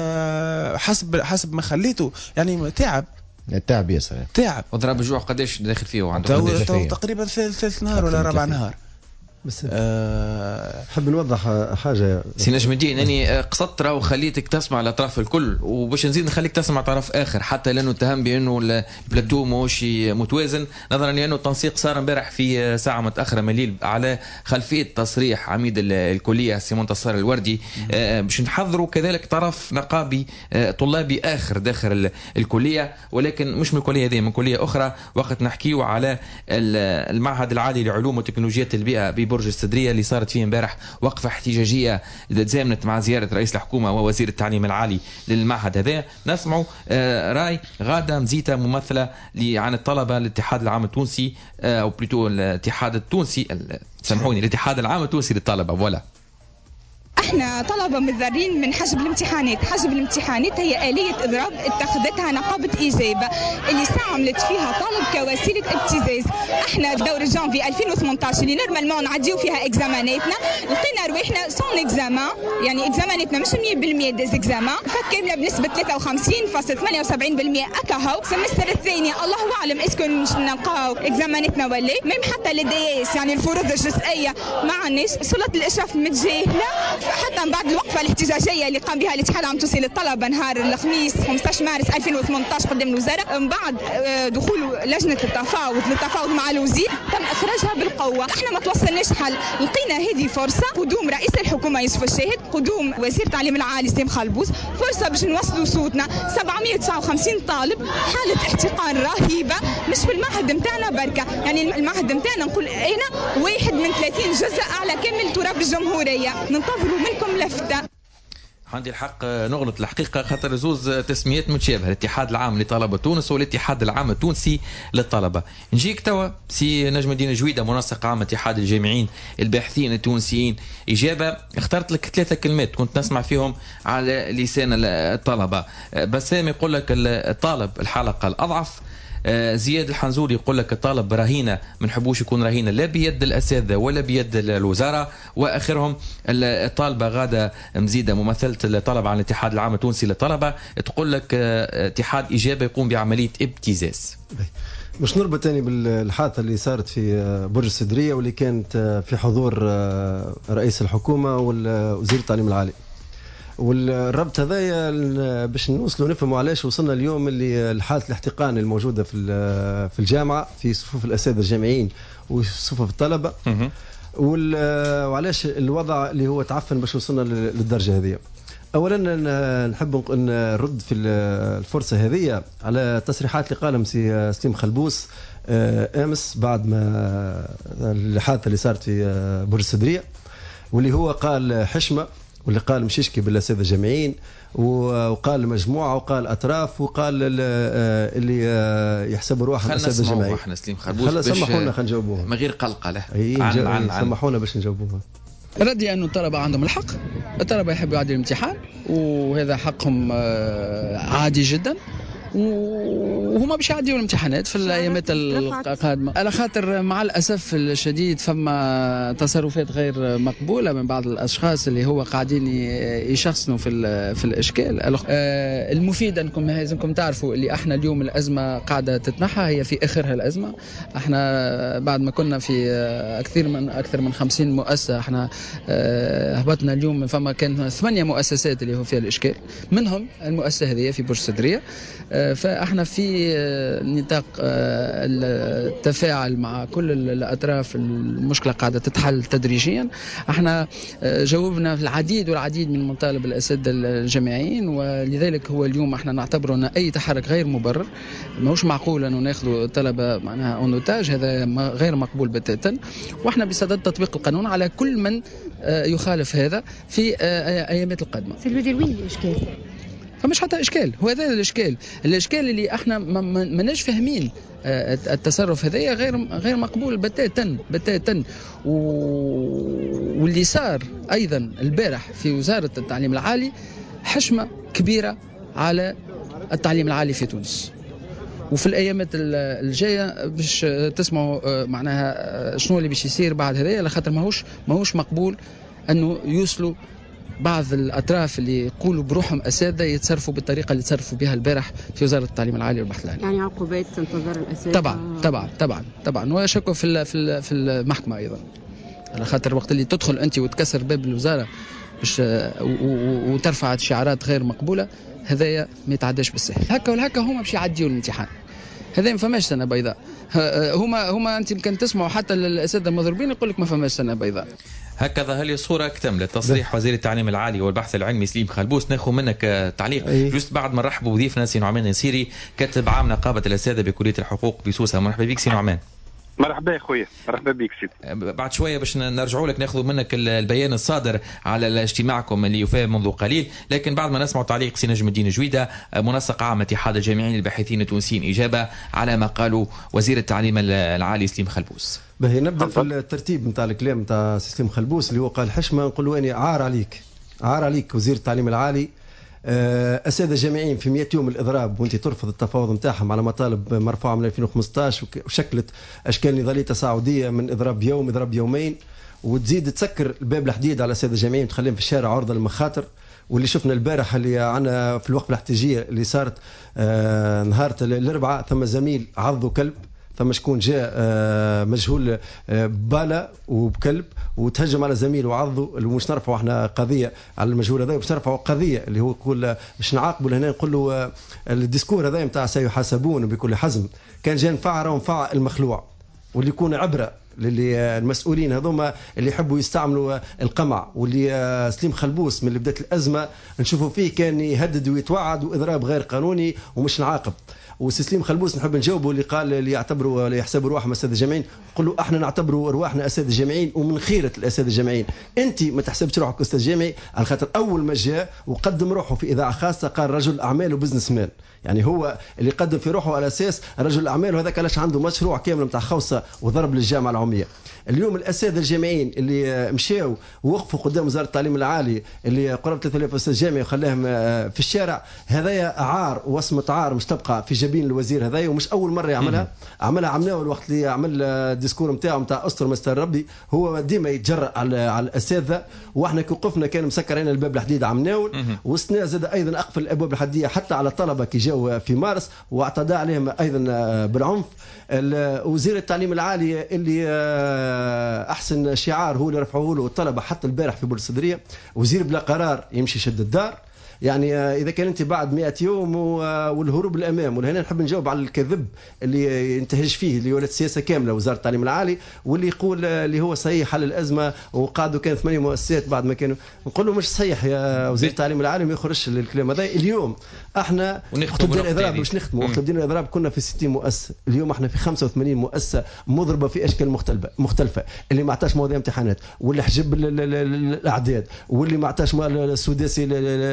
حسب حسب ما خليته يعني تعب تعب ياسر تعب وضرب الجوع قداش داخل فيه وعنده تقريبا ثالث نهار ولا رابع نهار بس آه نحب نوضح حاجه سي نجم الدين اني قصدت راه وخليتك تسمع الاطراف الكل، وباش نزيد نخليك تسمع طرف اخر حتى لانه اتهم بانه البلاتو ماهوش متوازن، نظرا لانه التنسيق صار امبارح في ساعه متاخره من الليل على خلفيه تصريح عميد الكليه سي منتصر الوردي باش نحضروا كذلك طرف نقابي طلابي اخر داخل الكليه، ولكن مش من الكليه هذه، من كليه اخرى، وقت نحكيوا على المعهد العالي لعلوم وتكنولوجيات البيئه ببرج السدريه اللي صارت فيه امبارح وقفه احتجاجيه تزامنت مع زياره رئيس الحكومه ووزير التعليم العالي للمعهد هذا. نسمعوا راي غاده مزيته ممثله عن الطلبه الاتحاد العام التونسي او بلوتو الاتحاد التونسي سامحوني الاتحاد العام التونسي للطلبه. ولا احنا طلبة متضررين من حجب الامتحانات. حجب الامتحانات هي آلية إضراب اتخذتها نقابة إجابة اللي استعملت فيها طالب كوسيلة ابتزاز. احنا دورة جانفي ألفين وثمانية عشر اللي نورمالمون نعديو فيها اكزاماناتنا لقينا رواحنا سون اكزامان، يعني اكزاماناتنا مش مية بالمية ديز اكزامان، فكرنا بنسبة ثلاثة وخمسين فاصلة ثمانية وسبعين بالمية اكاهو. السمستر الثاني الله اعلم اسكو نلقاو اكزاماناتنا ولا ميم حتى لدي اس يعني الفروض الجزئية ما عناش. سلطة الاشراف متجاهلة حتى من بعد الوقفه الاحتجاجيه اللي قام بها الاتحاد العام التونسي للطلبه نهار الخميس خمسة عشر مارس ألفين وثمانية عشر قدام الوزاره، من بعد دخول لجنه التفاوض للتفاوض مع الوزير تم اخراجها بالقوه. احنا ما توصلناش حل، لقينا هذه فرصه قدوم رئيس الحكومه يوسف الشاهد، قدوم وزير التعليم العالي سليم خلبوس، فرصه باش نوصلوا صوتنا. سبعمية وتسعة وخمسين طالب، حاله احتقان رهيبه مش في المعهد نتاعنا بركه، يعني المعهد نتاعنا نقول انا واحد من ثلاثين جزء على كامل تراب الجمهوريه. ننتظروا منكم لفتة. عندي الحق نغلط الحقيقة خاطر زوز تسميات متشابهة، الاتحاد العام لطلبة تونس والاتحاد العام التونسي للطلبة. نجيك توا سي نجم الدين جويدة منسق عام اتحاد الجامعين الباحثين التونسيين. إجابة اخترت لك ثلاثة كلمات كنت نسمع فيهم على لسان الطلبة. بسام يقول لك الطالب الحلقة الأضعف، زياد الحنزوري يقول لك الطالب رهينه ما نحبوش يكون رهينه لا بيد الاساتذه ولا بيد الوزاره، واخرهم الطالبه غاده مزيده ممثله الطلبه عن الاتحاد العام التونسي للطلبه تقول لك اتحاد اجابه يقوم بعمليه ابتزاز. مش نربط تاني بالحادثه اللي صارت في برج السدريه واللي كانت في حضور رئيس الحكومه ووزير التعليم العالي، والربط هذايا باش نوصلوا نفهموا علاش وصلنا اليوم اللي حاله الاحتقان الموجوده في في الجامعه في صفوف الاساتذه الجامعيين وصفوف الطلبه، وعلاش الوضع اللي هو تعفن باش وصلنا للدرجه هذه. اولا نحب نرد في الفرصه هذه على تصريحات اللي قالهم سي سليم خلبوس امس بعد ما الحادثه اللي صارت في برج السدريه، واللي هو قال حشمه، واللي قال مش يشكي بالاساتذه الجامعيين، وقال مجموعه وقال اطراف وقال اللي يحسبوا روحهم اساتذه الجامعيين. احنا سليم خلبوس سمحونا خلينا نجاوبوها من غير قلقله. عن عن سمحونا باش نجاوبوها. ردي انه الطلبه عندهم الحق، الطلبه يحبوا يعدوا الامتحان وهذا حقهم عادي جدا، وهما باش يعديوا الامتحانات في الايامات القادمه. على خاطر مع الاسف الشديد فما تصرفات غير مقبوله من بعض الاشخاص اللي هو قاعدين يشخصنوا في في الاشكال. المفيد انكم لازمكم تعرفوا اللي احنا اليوم الازمه قاعده تتنحى، هي في اخرها الازمه. احنا بعد ما كنا في اكثر من اكثر من خمسين مؤسسه، احنا هبطنا اليوم فما كان ثمانيه مؤسسات اللي هو فيها الاشكال، منهم المؤسسه هذه في برج السدريه. فاحنا في نطاق التفاعل مع كل الاطراف، المشكله قاعده تتحل تدريجيا. احنا جاوبنا في العديد والعديد من مطالب الاساتذه الجامعيين، ولذلك هو اليوم احنا نعتبر ان اي تحرك غير مبرر، ماهوش معقول انه ناخذوا الطلبه معناها اونوتاج، هذا غير مقبول بتاتا. واحنا بصدد تطبيق القانون على كل من يخالف هذا في ايامات القادمه. سيدي وين الاشكال؟ فمش حتى اشكال، هو هذا الاشكال، الاشكال اللي احنا ما ناش فاهمين التصرف هذايا غير غير مقبول بتاتا بتاتا. واللي صار ايضا البارح في وزاره التعليم العالي حشمه كبيره على التعليم العالي في تونس. وفي الايامات الجايه باش تسمعوا معناها شنو اللي باش يصير بعد هذايا، على خاطر ماهوش ماهوش مقبول انه يوصلوا بعض الأطراف اللي يقولوا بروحهم أساتذة يتصرفوا بالطريقة اللي تصرفوا بها البارح في وزارة التعليم العالي والبحث العلمي. يعني عقوبات تنتظر الأساتذة؟ طبعا طبعا طبعا طبعا وشكوا في في في المحكمة أيضا. على خاطر وقت اللي تدخل انت وتكسر باب الوزاره باش وترفع شعارات غير مقبوله، هذايا ما يتعداش بالسهل. هكا والهكا هما باش يعديوا الامتحان، هذا ما فماش سنه بيضاء. هما هما انت يمكن تسمعوا حتى الاساتذه المضروبين يقول لك ما فماش سنه بيضاء. هكذا هل الصورة اكتملت. تصريح وزير التعليم العالي والبحث العلمي سليم خلبوس. ناخذ منك تعليق أيه. جست بعد ما نرحبوا بضيفنا سي نعمان نسيري كاتب عام نقابة الأساتذة بكلية الحقوق بسوسة. مرحبا بك سي نعمان. مرحبا يا خويا، مرحبا بك سيدي. بعد شويه باش نرجعوا لك ناخذ منك البيان الصادر على اجتماعكم اللي يفهم منذ قليل، لكن بعد ما نسمع تعليق سي نجم الدين جويده منسق عام اتحاد الجامعيين الباحثين التونسيين اجابه على ما قالوا وزير التعليم العالي سليم خلبوس. باهي نبدا في الترتيب نتاع الكلام نتاع سليم خلبوس اللي هو قال حشمه، نقول له اني عار عليك، عار عليك وزير التعليم العالي. اساتذه جامعيين في مئة يوم الاضراب وانت ترفض التفاوض نتاعهم على مطالب مرفوعه من ألفين وخمسطاش وشكلت اشكال نضاليه تصاعديه من اضراب يوم اضراب يومين، وتزيد تسكر الباب الحديد على اساتذه جامعيين تخليهم في الشارع عرضه للمخاطر. واللي شفنا البارح اللي عنا في الوقفه الاحتجاجيه اللي صارت آه نهار الاربعاء، ثم زميل عضه كلب، ثم شكون جاء آه مجهول آه بالا وبكلب وتهجم على زميل وعضه. ومش نرفعوا احنا قضيه على المجهول هذا، باش نرفعوا قضيه اللي هو يقول باش نعاقبوا هنا نقول له الديسكور هذا نتاع سيحاسبون بكل حزم كان جاي نفع راه نفع المخلوع، واللي يكون عبره للي المسؤولين هذوما اللي يحبوا يستعملوا القمع. واللي سليم خلبوس من اللي بدات الازمه نشوفوا فيه كان يهدد ويتوعد واضراب غير قانوني ومش نعاقب. وسليم خلبوس نحب نجاوبه اللي قال اللي يعتبروا اللي يحسبوا رواحهم اساتذه جامعيين، نقول له احنا نعتبروا رواحنا اساتذه جامعيين ومن خيره الاساتذه الجامعيين. انت ما تحسبش روحك استاذ جامعي على خاطر اول ما جاء وقدم روحه في اذاعه خاصه قال رجل اعمال وبزنس مان، يعني هو اللي قدم في روحه على اساس رجل اعمال، وهذاك علاش عنده مشروع كامل نتاع خوصه وضرب للجامعه العموميه. اليوم الاساتذه الجامعيين اللي مشاو ووقفوا قدام وزاره التعليم العالي اللي قرابه ثلاثة آلاف استاذ جامعي وخلاهم في الشارع، هذايا عار وصمه عار مش تبقى في جبين الوزير هذايا، ومش اول مره يعملها. عملها عملناه الوقت اللي عمل الديسكور نتاعو نتاع استر مستر ربي، هو ديما يتجرأ على على الاساتذه. واحنا كي وقفنا كان مسكر علينا الباب الحديد عمناول، والسنه زاد ايضا اقفل الابواب الحديديه حتى على الطلبه كي جاوا في مارس واعتدى عليهم ايضا بالعنف. وزير التعليم العالي اللي احسن شعار هو اللي رفعوه له الطلبه حتى البارح في بورصدريه، وزير بلا قرار يمشي شد الدار. يعني اذا كان انت بعد مئة يوم والهروب للامام، ولهنا نحب نجاوب على الكذب اللي ينتهج فيه اللي ولات سياسه كامله وزاره التعليم العالي، واللي يقول اللي هو صحيح حل الازمه وقعدوا كان ثمانيه مؤسسات بعد ما كانوا، نقول له مش صحيح يا وزير التعليم العالي، ما يخرجش الكلام هذا. اليوم احنا وقت بدينا الاضراب مش نختموا، وقت بدينا الاضراب كنا في ستين مؤسسه، اليوم احنا في خمسة وثمانين مؤسسه مضربه في اشكال مختلفه مختلفه، اللي ما عطاش مواضيع امتحانات، واللي حجب الاعداد، واللي ما عطاش السداسي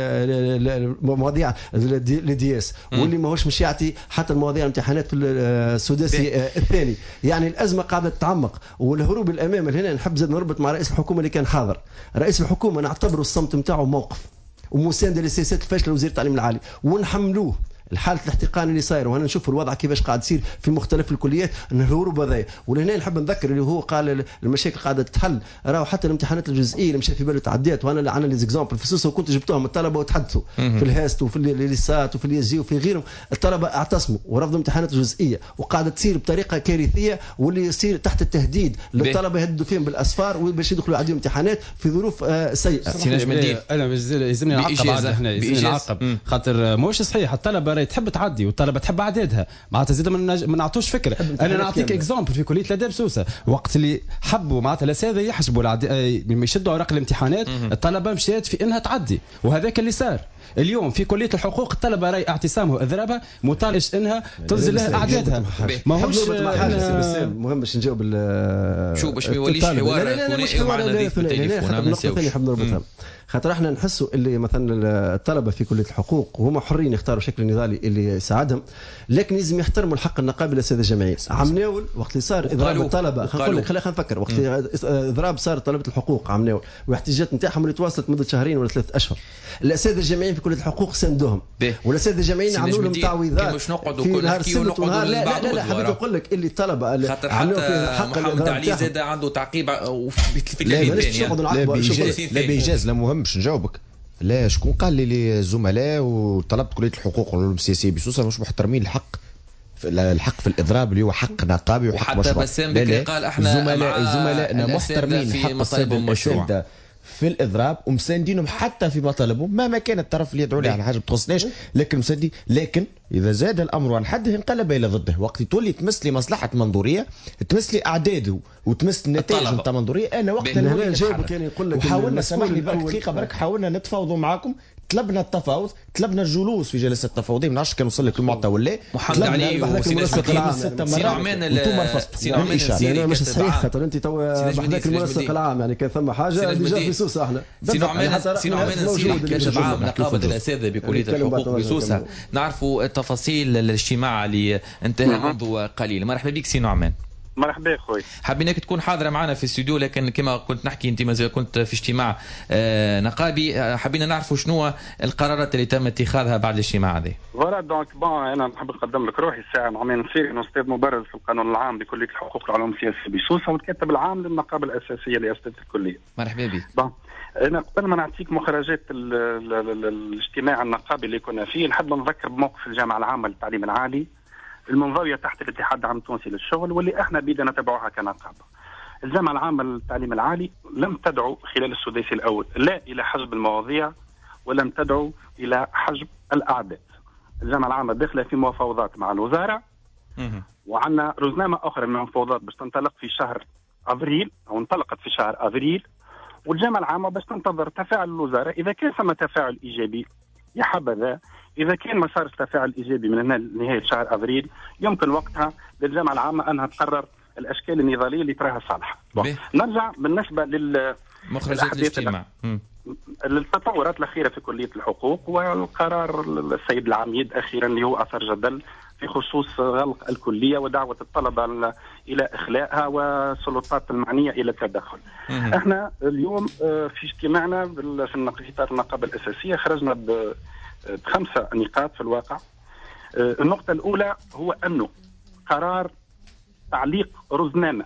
المواضيع الدي اس، واللي ماهوش مش يعطي حتى المواضيع الامتحانات في السداسي الثاني. يعني الازمه قاعده تتعمق والهروب الامام. هنا نحب زاد نربط مع رئيس الحكومه اللي كان حاضر. رئيس الحكومه نعتبره الصمت نتاعو موقف ومسانده للسياسات الفاشله لوزير التعليم العالي، ونحملوه الحالة الاحتقان اللي صاير، وهنا نشوف الوضع كيفاش قاعد يصير في مختلف الكليات الهروب هذايا. ولهنا نحب نذكر اللي هو قال المشاكل قاعده تتحل، راهو حتى الامتحانات الجزئيه اللي مشى في باله تعديات، وانا عندنا لي زيكزامبل في سوسه وكنت جبتهم الطلبه وتحدثوا في الهاست وفي الليسات وفي اليزي وفي غيرهم، الطلبه اعتصموا ورفضوا الامتحانات الجزئيه وقاعده تصير بطريقه كارثيه، واللي يصير تحت التهديد للطلبه يهددوا فيهم بالاسفار باش يدخلوا عليهم امتحانات في ظروف سيئه. انا يلزمني نعقب بعد احنا يلزمني نعقب خاطر ماهوش صحيح. الطلبه راهي تحب تعدي والطلبه تحب عددها، معناتها زيد ما نعطوش فكره. انا نعطيك اكزامبل في كليه الاداب سوسه، وقت اللي حبوا معناتها الاساتذه يحسبوا العد... لما يشدوا اوراق الامتحانات الطلبه مشات في انها تعدي، وهذاك اللي صار. اليوم في كليه الحقوق الطلبه راي اعتصامها واضرابها مطالش انها تنزل لها اعدادها. ماهوش مهم باش نجاوب شو باش ما يوليش حوار ثنائي ومعنا ضيف بالتليفون. نحب نربطها خاطر احنا نحسوا اللي مثلا الطلبه في كليه الحقوق وهم حرين يختاروا شكل نضالي اللي يساعدهم، لكن لازم يحترموا الحق النقابي للاساتذه الجامعيين. عمناول وقت اللي صار اضراب الطلبه، خلينا نقول خلينا نفكر، وقت اضراب صار طلبه الحقوق عمناول واحتجاجات نتاعهم اللي تواصلت مده شهرين ولا ثلاث اشهر، الاساتذه الجامعيين في كليه الحقوق ساندوهم، والاساتذه الجامعيين عملوا لهم تعويضات مش نقعدوا في كل نهار نحكيوا السبت ونهار لا لا لا, لا حبيت نقول لك اللي الطلبه خاطر حتى محمد علي زاد عنده تعقيب في لا لا بإيجاز. لا مهم باش نجاوبك. لا شكون قال لي الزملاء وطلبت كليه الحقوق والعلوم السياسيه بسوسه مش محترمين الحق الحق في الاضراب اللي هو حق نقابي وحق وحتى مشروع. بسام بكري قال احنا زملاء زملائنا محترمين في حق مطالبهم مشروع في الاضراب ومساندينهم حتى في مطالبهم مهما كان الطرف اللي يدعو لي على حاجه ما تخصناش، لكن مساندين. لكن اذا زاد الامر عن حده انقلب الى ضده، وقت تولي تمس لي مصلحه منظوريه، تمس لي اعداده وتمس النتائج نتاع منظوريه، انا وقتها هنا جايبك يعني يقول لك وحاولنا سامحني برك دقيقه برك حاولنا نتفاوضوا معاكم، طلبنا التفاوض، طلبنا الجلوس في جلسه التفاوضيه، ما نعرفش كان وصل لك المعطى ولا محمد علي المنسق العام ست سي مرات وانتم رفضتوا. يعني مش صحيح خاطر انت تو بحذاك المنسق العام يعني كان ثم حاجه اللي جا في سوسه احنا سي نعمان سي نعمان السيري كاتب عام نقابه الاساتذه بكليه الحقوق بسوسه، نعرفوا تفاصيل الاجتماع اللي انتهى منذ قليل. مرحبا بك سي نعمان. مرحبا خويا. حابينك تكون حاضره معنا في الاستوديو، لكن كما كنت نحكي انت مازال كنت في اجتماع نقابي، حابين نعرفوا شنو القرارات اللي تم اتخاذها بعد الاجتماع هذا. فوالا دونك بون انا نحب نقدم لك روحي الساعه نعمان السيري، استاذ مبرز في القانون العام بكليه الحقوق والعلوم السياسيه بسوسه، والكاتب العام للنقابه الاساسيه لاساتذه الكليه. مرحبا بك. بون انا قبل ما نعطيك مخرجات ال ال ال الاجتماع النقابي اللي كنا فيه، نحب نذكر بموقف الجامعه العامه للتعليم العالي المنضوية تحت الاتحاد العام التونسي للشغل، واللي احنا بيدنا نتبعوها كنقابه. الجامعه العامه للتعليم العالي لم تدعو خلال السداسي الاول لا الى حجب المواضيع ولم تدعو الى حجب الاعداد. الجامعه العامه داخله في مفاوضات مع الوزاره، وعندنا رزنامه اخرى من المفاوضات باش تنطلق في شهر افريل او انطلقت في شهر افريل، والجامعه العامه باش تنتظر تفاعل الوزاره. اذا كان ثم تفاعل ايجابي يا حبذا، إذا كان ما صارش تفاعل إيجابي من هنا لنهاية شهر أفريل يمكن وقتها للجامعة العامة أنها تقرر الأشكال النضالية اللي تراها صالحة. نرجع بالنسبة لل مخرجات الاجتماع للتطورات الأخيرة في كلية الحقوق، والقرار السيد العميد أخيرا اللي هو أثر جدل في خصوص غلق الكلية ودعوة الطلبة إلى إخلاءها والسلطات المعنية إلى التدخل. احنا اليوم في اجتماعنا في إطار النقابة الأساسية خرجنا ب خمسة نقاط في الواقع. النقطة الأولى هو أنه قرار تعليق رزنامة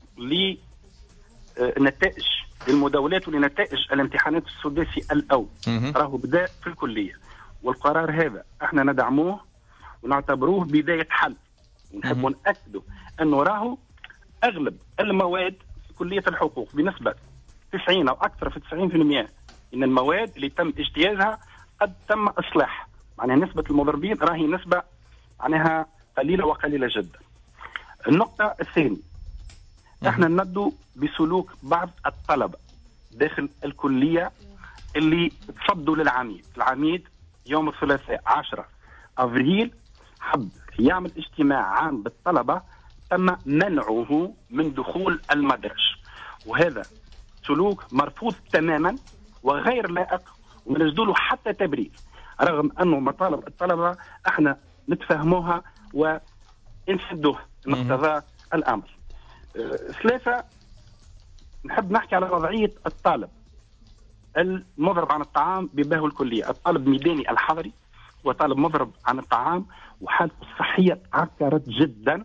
لنتائج المداولات ولنتائج الامتحانات السداسي الأول راهو بدأ في الكلية، والقرار هذا احنا ندعموه ونعتبروه بداية حل، ونحب نأكده أنه راهو أغلب المواد في كلية الحقوق بنسبة تسعين أو أكثر في تسعين بالمئة من المواد اللي تم اجتيازها قد تم إصلاح، معناها نسبة المضربين راهي نسبة معناها قليلة وقليلة جدا. النقطة الثانية، احنا ندو بسلوك بعض الطلبة داخل الكلية اللي تصدوا للعميد. العميد يوم الثلاثاء عشرة أفريل حب يعمل اجتماع عام بالطلبة، تم منعه من دخول المدرج، وهذا سلوك مرفوض تماما وغير لائق ونجدوله حتى تبرير، رغم انه مطالب الطلبه احنا نتفهموها ونسدوها مقتضى الامر. أه ثلاثه، نحب نحكي على وضعيه الطالب المضرب عن الطعام بباهو الكليه. الطالب ميداني الحضري وطالب مضرب عن الطعام وحالته الصحيه تعكرت جدا،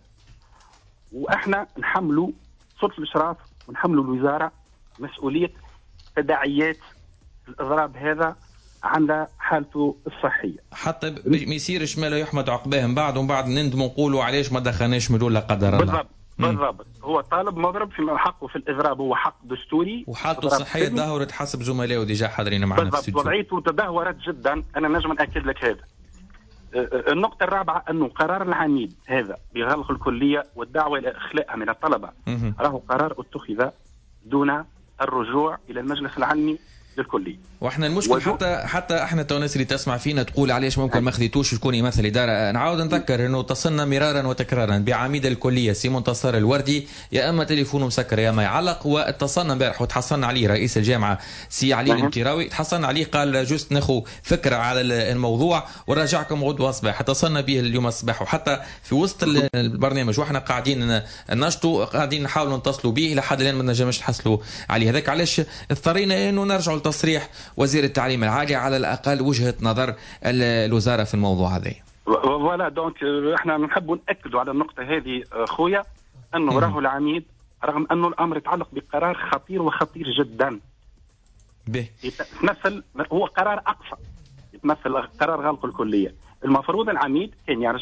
واحنا نحملوا سلطه الاشراف ونحملوا الوزاره مسؤوليه تداعيات الاضراب هذا عند حالته الصحيه، حتى ما يصيرش ما لا يحمد عقباه من بعد ومن بعد نندموا نقولوا علاش ما دخلناش من لا قدر الله. بالضبط بالضبط. هو طالب مضرب في حقه في الاضراب، هو حق دستوري، وحالته الصحيه تدهورت حسب زملائه ديجا حاضرين معنا في الاستوديو. وضعيته تدهورت جدا، انا نجم ناكد لك هذا. النقطة الرابعة أنه قرار العميد هذا بغلق الكلية والدعوة إلى إخلاءها من الطلبة راهو قرار اتخذ دون الرجوع إلى المجلس العلمي للكلية. واحنا المشكل حتى حتى احنا تو الناس اللي تسمع فينا تقول علاش ممكن ما خذيتوش تكون يمثل اداره. نعاود نذكر انه اتصلنا مرارا وتكرارا بعميد الكليه سي منتصر الوردي، يا اما تليفونه مسكر يا ما يعلق، واتصلنا امبارح وتحصلنا عليه رئيس الجامعه سي علي المتراوي، تحصلنا عليه قال جوست ناخذ فكره على الموضوع ونراجعكم غدوه الصباح. اتصلنا به اليوم الصباح وحتى في وسط البرنامج واحنا قاعدين ننشطوا قاعدين نحاولوا نتصلوا به لحد الان ما نجمش نحصلوا عليه. هذاك علاش اضطرينا انه نرجعوا لتصريح وزير التعليم العالي على الأقل وجهة نظر الوزارة في الموضوع هذا. فوالا دونك احنا نحب نأكدوا على النقطة هذه خويا، أنه راهو العميد رغم أنه الأمر يتعلق بقرار خطير وخطير جدا به يتمثل، هو قرار أقصى يتمثل قرار غلق الكلية. المفروض العميد كان يرجع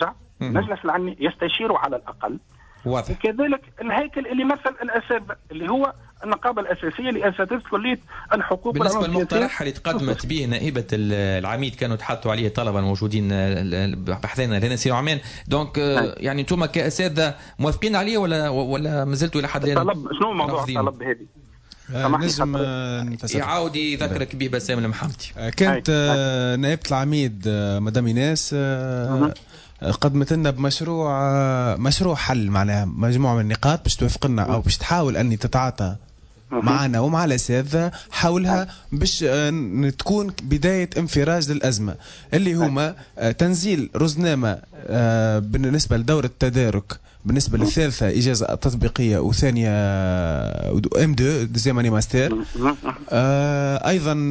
المجلس العلمي يستشيروا على الأقل. واضح. وكذلك الهيكل اللي مثل الأساتذة اللي هو النقابة الأساسية لأساتذة كلية الحقوق. بالنسبة للمقترح اللي تقدمت به نائبة العميد كانوا تحطوا عليه طلبة الموجودين بحثنا لنا سي عمان، دونك يعني انتم كأساتذة موافقين عليه ولا ولا ما زلتوا إلى حد الآن؟ طلب شنو موضوع الطلب هذه؟ نجم يعاود يذكرك به بسام المحمدي. كانت نائبة العميد مدام ايناس قدمت لنا بمشروع مشروع حل، معناها مجموعه من النقاط باش توافق لنا او باش تحاول اني تتعاطى معنا ومع الاساتذه حولها باش تكون بدايه انفراج للازمه اللي هما تنزيل رزنامه بالنسبه لدوره التدارك بالنسبه للثالثه اجازه تطبيقيه وثانيه ام دو دوزيام اني ماستر، ايضا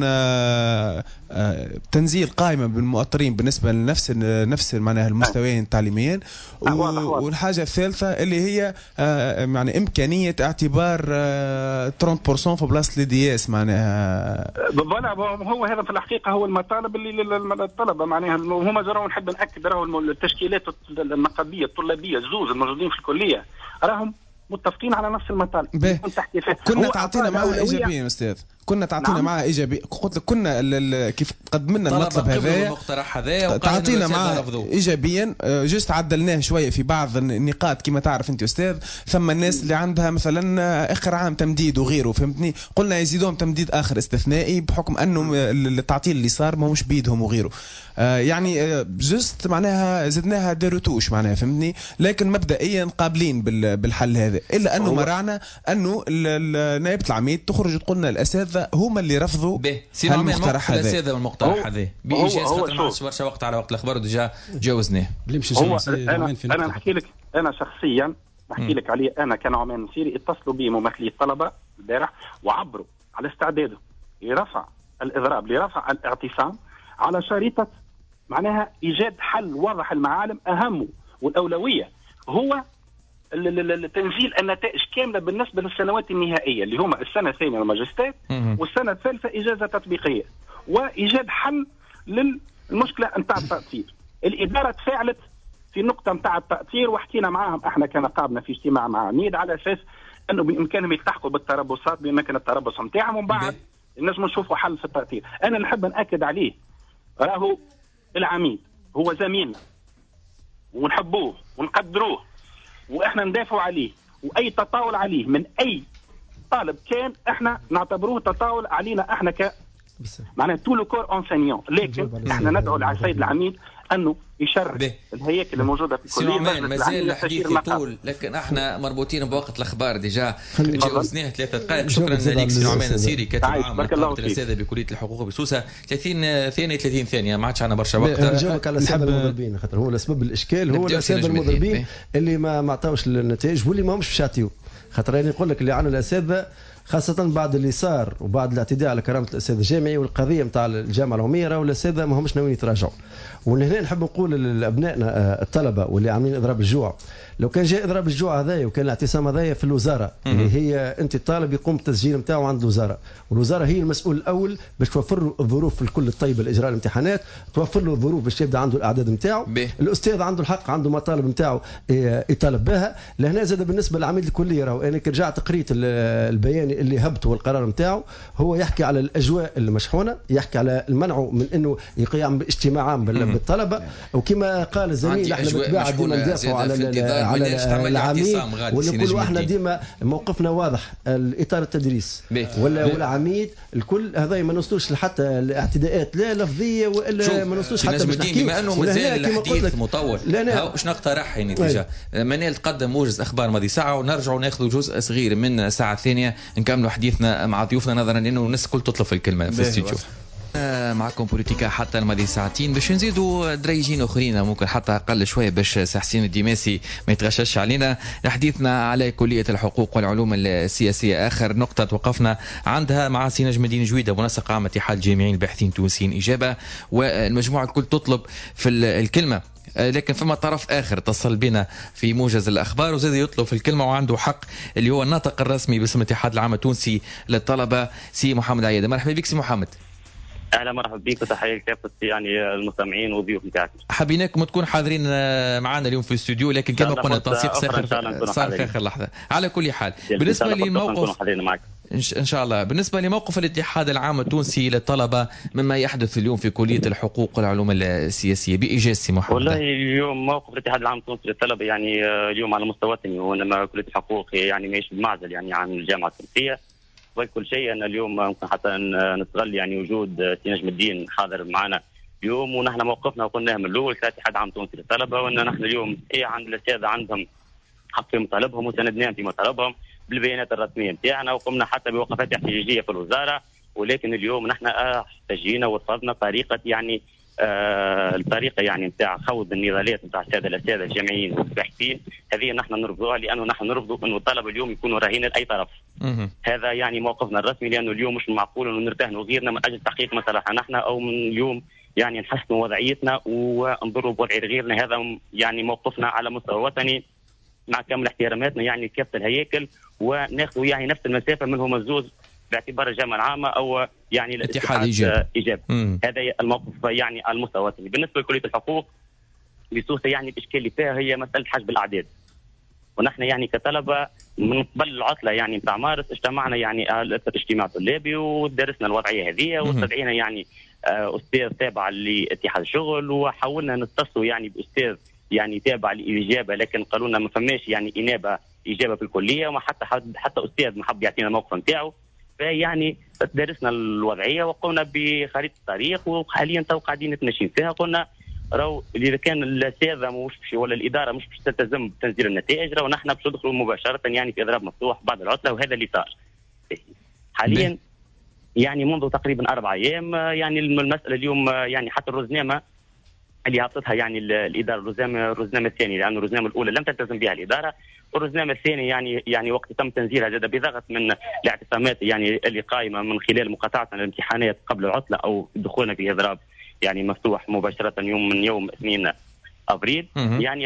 تنزيل قائمه بالمؤطرين بالنسبه لنفس نفس معناها المستويين التعليميا، والحاجه الثالثه اللي هي يعني امكانيه اعتبار ثلاثين بالمئة في بلاصه لي دي اس معناها. هو هذا في الحقيقه هو المطالب اللي الطلبه معناها هما راهو نحب ناكد راهو التشكيلات النقابيه الطلابيه الزوز الموجودين في الكليه راهم متفقين على نفس المطالب. كنا تعطينا معها ايجابيا استاذ، كنا تعطينا نعم. معها ايجابي، قلت لك كنا كيف قدمنا المطلب هذا المقترح هذا تعطينا معها ايجابيا، جست عدلناه شويه في بعض النقاط كما تعرف انت استاذ. ثم الناس اللي عندها مثلا اخر عام تمديد وغيره فهمتني، قلنا يزيدون تمديد اخر استثنائي بحكم انه التعطيل اللي صار ما مش بيدهم وغيره، يعني جست معناها زدناها ديروتوش معناها فهمتني، لكن مبدئيا قابلين بالحل هذا، الا انه مرعنا انه نائبة العميد تخرج تقول لنا الاساتذه هما اللي رفضوا هالمقترح هذا. الاساتذه والمقترح هذا بايجاز خاطر ما عادش برشا وقت على وقت الاخبار وديجا جاوزناه. هو انا انا نحكي لك انا شخصيا نحكي لك عليه، انا كنعمان نصيري اتصلوا بي ممثلي الطلبه البارح وعبروا على استعداده لرفع الاضراب لرفع الاعتصام على شريطه معناها ايجاد حل واضح المعالم، اهم والاولويه هو تنزيل النتائج كامله بالنسبه للسنوات النهائيه اللي هما السنه الثانيه الماجستير والسنه الثالثه اجازه تطبيقيه، وايجاد حل للمشكله نتاع التاثير. الاداره تفاعلت في نقطه نتاع التاثير وحكينا معاهم احنا كنقابنا في اجتماع مع عميد على اساس انه بامكانهم يلتحقوا بالتربصات باماكن التربص نتاعهم ومن بعد نجم نشوفوا حل في التاثير. انا نحب ناكد عليه راهو العميد هو زميلنا ونحبوه ونقدروه واحنا ندافعوا عليه، واي تطاول عليه من اي طالب كان احنا نعتبروه تطاول علينا احنا ك معناها تو لو كور انسينيون، لكن احنا ندعو للسيد العميد انه يشرف الهياكل الموجوده في الكليه. مازال الحديث يطول لكن احنا مربوطين بوقت الاخبار ديجا تجاوزناه ثلاثة دقائق. شكرا لك سي نعمان نصيري كاتب عام نقابه الاساتذه بكليه الحقوق بسوسه. ثلاثين ثانيه ثلاثين ثانيه ما عادش عندنا برشا وقت. نجاوبك على الاساتذه المضربين خاطر هو الاسباب الاشكال هو الاساتذه المضربين اللي ما ما عطاوش النتائج واللي ما همش باش يعطيو. خاطر يعني نقول لك اللي عندنا الاساتذه خاصة بعد اللي صار وبعد الاعتداء على كرامة الأستاذ الجامعي والقضية نتاع الجامعة العمومية راهو الأساتذة ما همش ناويين يتراجعوا. ومن هنا نحب نقول لأبنائنا الطلبة واللي عاملين إضراب الجوع، لو كان جاء إضراب الجوع هذايا وكان الاعتصام هذايا في الوزارة اللي هي أنت الطالب يقوم بالتسجيل نتاعو عند الوزارة، والوزارة هي المسؤول الأول باش توفر له الظروف الكل الطيبة لإجراء الامتحانات، توفر له الظروف باش يبدأ عنده الأعداد نتاعو، الأستاذ عنده الحق عنده مطالب نتاعو يطالب بها. لهنا زاد بالنسبة للعميد الكلية راهو أنا كي رجعت قريت البيان اللي هبطوا والقرار نتاعو هو يحكي على الأجواء المشحونة، يحكي على المنع من إنه يقيم باجتماع عام بالطلبة، وكما قال الزميل احنا بالطبيعة ديما ندافعوا على على العميد ونقولوا احنا ديما موقفنا واضح الاطار التدريس ولا والعميد الكل هذا ما نوصلوش لحتى الاعتداءات لا لفظيه والا ما نوصلوش حتى بالتحكيم. بما انه مازال الحديث مطول باش نقترح يعني تجاه منال تقدم موجز اخبار ماضي ساعه ونرجعوا ناخذ جزء صغير من الساعه الثانيه نكملوا حديثنا مع ضيوفنا نظرا لانه الناس الكل تطلب في الكلمه في الاستديو. معكم بوليتيكا حتى الماضي ساعتين باش نزيدوا دريجين اخرين ممكن حتى اقل شويه باش سي حسين الدماسي ما يتغشش علينا. حديثنا على كليه الحقوق والعلوم السياسيه اخر نقطه توقفنا عندها مع سي نجم الدين جويده منسق عام اتحاد الجامعيين الباحثين التونسيين اجابه، والمجموعه الكل تطلب في الكلمه، لكن فما طرف آخر اتصل بنا في موجز الأخبار وزاد يطلب في الكلمة وعنده حق اللي هو الناطق الرسمي باسم الاتحاد العام التونسي للطلبة سي محمد عيادة. مرحبا بك سي محمد. اهلا مرحبا بك وتحيه لكافه يعني المستمعين والضيوف نتاعك. حبيناكم تكون حاضرين معنا اليوم في الاستوديو، لكن كما قلنا التنسيق ساخر صار في اخر لحظه. على كل حال بالنسبه لموقف ان شاء الله بالنسبه لموقف الاتحاد العام التونسي للطلبه مما يحدث اليوم في كليه الحقوق والعلوم السياسيه بايجاز محمد. والله اليوم موقف الاتحاد العام التونسي للطلبه يعني اليوم على مستوى وطني، وانما كليه الحقوق يعني ماهيش بمعزل يعني عن الجامعه التونسيه. وكل شيء أن اليوم ممكن حتى نستغل يعني وجود سي نجم الدين حاضر معنا اليوم، ونحن موقفنا وقلناه من الاول كاتحاد عام تونسي للطلبه، وان نحن اليوم ايه عند الاساتذه عندهم حق في مطالبهم وسندناهم في مطالبهم بالبيانات الرسميه نتاعنا، وقمنا حتى بوقفات احتجاجيه في الوزاره. ولكن اليوم نحن احتجينا ورفضنا طريقه يعني آه الطريقه يعني نتاع خوض النضالات نتاع الساده الاساتذه الجامعيين والباحثين، هذه نحن نرفضوها، لانه نحن نرفضوا انه الطلبه اليوم يكونوا رهين لاي طرف. هذا يعني موقفنا الرسمي، لانه اليوم مش معقول انه نرتهنوا غيرنا من اجل تحقيق مصالحنا نحن، او من اليوم يعني نحسنوا وضعيتنا ونضروا بوضع غيرنا. هذا يعني موقفنا على مستوى وطني مع كامل احتراماتنا يعني كافه الهياكل، وناخذوا يعني نفس المسافه منهم الزوز باعتبار الجامعه العامه او يعني الاتحاد ايجاب. ايجاب. هذا الموقف يعني على المستوى الوطني. بالنسبه لكليه الحقوق بصوصه يعني الاشكال اللي فيها هي مساله حجب الاعداد، ونحن يعني كطلبه من قبل العطله يعني نتاع مارس اجتمعنا يعني اجتماع طلابي ودرسنا الوضعيه هذه، واستدعينا يعني استاذ تابع لاتحاد الشغل، وحاولنا نتصلوا يعني باستاذ يعني تابع لاجابه، لكن قالوا لنا ما فماش يعني انابه اجابه في الكليه، وما حتى حد حتى استاذ ما حب يعطينا الموقف نتاعو. فيعني درسنا الوضعيه وقمنا بخريطه الطريق، وحاليا تو قاعدين نتمشين فيها. قلنا راهو اذا كان الاساتذه مش ولا الاداره مش باش تلتزم بتنزيل النتائج، راهو نحن باش ندخلوا مباشره يعني في اضراب مفتوح بعد العطله، وهذا اللي صار حاليا. يعني منذ تقريبا اربع ايام يعني المساله اليوم يعني حتى الرزنامه اللي عطتها يعني الاداره، الرزنامه الرزنامه الثانيه، لانه الرزنامه الاولى لم تلتزم بها الاداره، والرزنامه الثانيه يعني يعني وقت تم تنزيلها زاد بضغط من الاعتصامات يعني اللي قائمه من خلال مقاطعتنا الامتحانات قبل العطله او دخولنا في اضراب يعني مفتوح مباشره يوم من يوم اثنين ابريل. يعني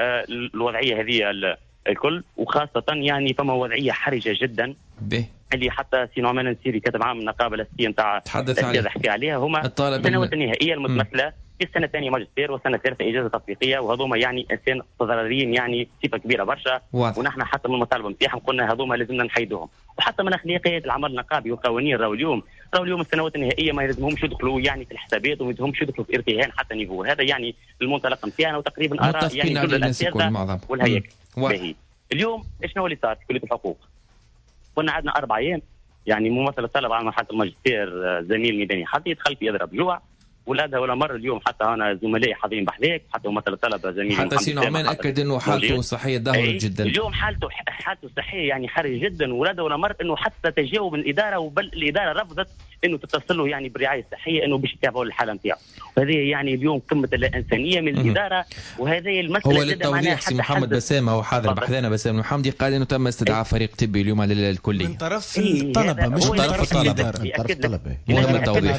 الوضعيه هذه الكل، وخاصه يعني فما وضعيه حرجه جدا به. اللي حتى سي نعمان النسيري كتب عام النقابه الاساسيه نتاع السياده حكى عليها، هما السنوات النهائيه المتمثله في السنه الثانيه ماجستير والسنه الثالثه اجازه تطبيقيه، وهذوما يعني انسان متضررين يعني صفه كبيره برشا. واضح. ونحن حتى من المطالبه نتاعهم قلنا هذوما لازمنا نحيدوهم، وحتى من اخلاقيات العمل النقابي والقوانين. راهو اليوم راهو اليوم السنوات النهائيه ما يلزمهمش يدخلوا يعني في الحسابات وما يلزمهمش يدخلوا في ارتهان حتى نيفو. هذا يعني المنطلق نتاعنا، وتقريبا اراء يعني كل الاساتذه والهياكل. اليوم شنو اللي صار في كليه الحقوق؟ كنا عندنا اربع ايام يعني ممثل الطلبه على مرحله الماجستير زميل ميداني حتى يدخل في يضرب جوع، ولا ولا مر اليوم حتى انا زملائي حاضرين بحذاك، حتى ممثل الطلبه زميلي حتى سي نعمان اكد انه حالته الصحيه دهورت جدا. اليوم حالته حالته الصحيه يعني حرج جدا، ولا ولا مر انه حتى تجاوب من الاداره، وبل الاداره رفضت انه تتصل له يعني بالرعايه الصحيه انه باش يتابعوا الحاله نتاعو. وهذه يعني اليوم قمه الانسانيه من الاداره، وهذه المساله هو للتوضيح سي محمد بسام هو حاضر بحذانا بسام المحمدي قال انه تم استدعاء فريق طبي اليوم للكليه من طرف الطلبه مش من طرف الاداره. من طرف الطلبه. مهم التوضيح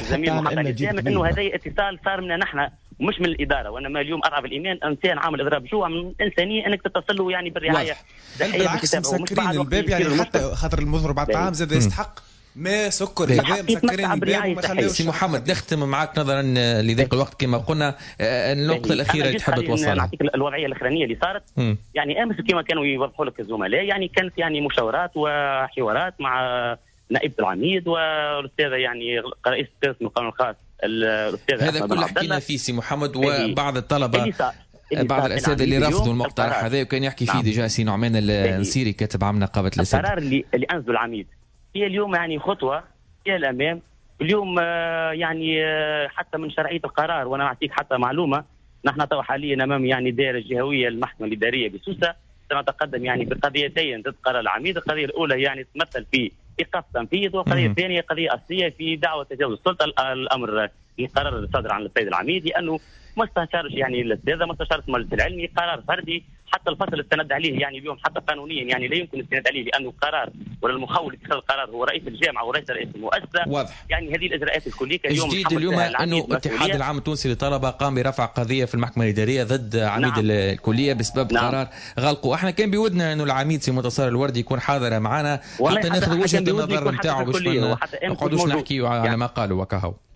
انه هذا اتصال صار من نحن مش من الاداره، وانما اليوم اضعف الايمان انسان عامل اضراب جوع من انسانيه انك تتصل له يعني بالرعايه. بل بالعكس مسكرين الباب يعني حتى خاطر المضرب بعد طعام زاد يستحق ما سكر هذا مسكرين الباب وما خليوش. سي محمد نختم معك نظرا لضيق الوقت كما قلنا النقطه الاخيره اللي تحب توصلها. نعطيك الوضعيه الاخرانيه اللي صارت. م. يعني امس كما كانوا يوضحوا لك الزملاء يعني كانت يعني مشاورات وحوارات مع نائب العميد والاستاذه يعني رئيس قسم القانون الخاص الاستاذ هذا كله حكينا فيه سي محمد، وبعض الطلبه بعض الاساتذه اللي رفضوا المقترح هذا، وكان يحكي فيه ديجا سي نعمان النسيري كاتب عام نقابه الاساتذه. القرار اللي اللي انزله العميد هي اليوم يعني خطوه الى الامام. اليوم يعني حتى من شرعيه القرار، وانا اعطيك حتى معلومه، نحن تو حاليا امام يعني دائره جهويه المحكمه الاداريه بسوسه سنتقدم يعني بقضيتين ضد قرار العميد. القضيه الاولى يعني تمثل في ايقاف تنفيذ، والقضيه الثانيه قضيه اصليه في دعوه تجاوز السلطه. الامر القرار الصادر عن السيد العميد لانه ما استشارش يعني الاستاذه، ما استشارش المجلس العلمي، قرار فردي حتى الفصل استند عليه يعني اليوم حتى قانونيا يعني لا يمكن الاستناد عليه، لانه قرار ولا المخول اتخاذ القرار هو رئيس الجامعه وليس رئيس المؤسسه. واضح. يعني هذه الاجراءات الكليه اليوم جديد اليوم انه الاتحاد العام التونسي للطلبه قام برفع قضيه في المحكمه الاداريه ضد عميد نعم. الكليه بسبب نعم. قرار غلقه. احنا كان بودنا انه العميد سي منتصر الوردي يكون حاضر معنا حتى ناخذ وجهه النظر نتاعو باش ما نقعدوش نحكيوا على ما قالوا وكهو.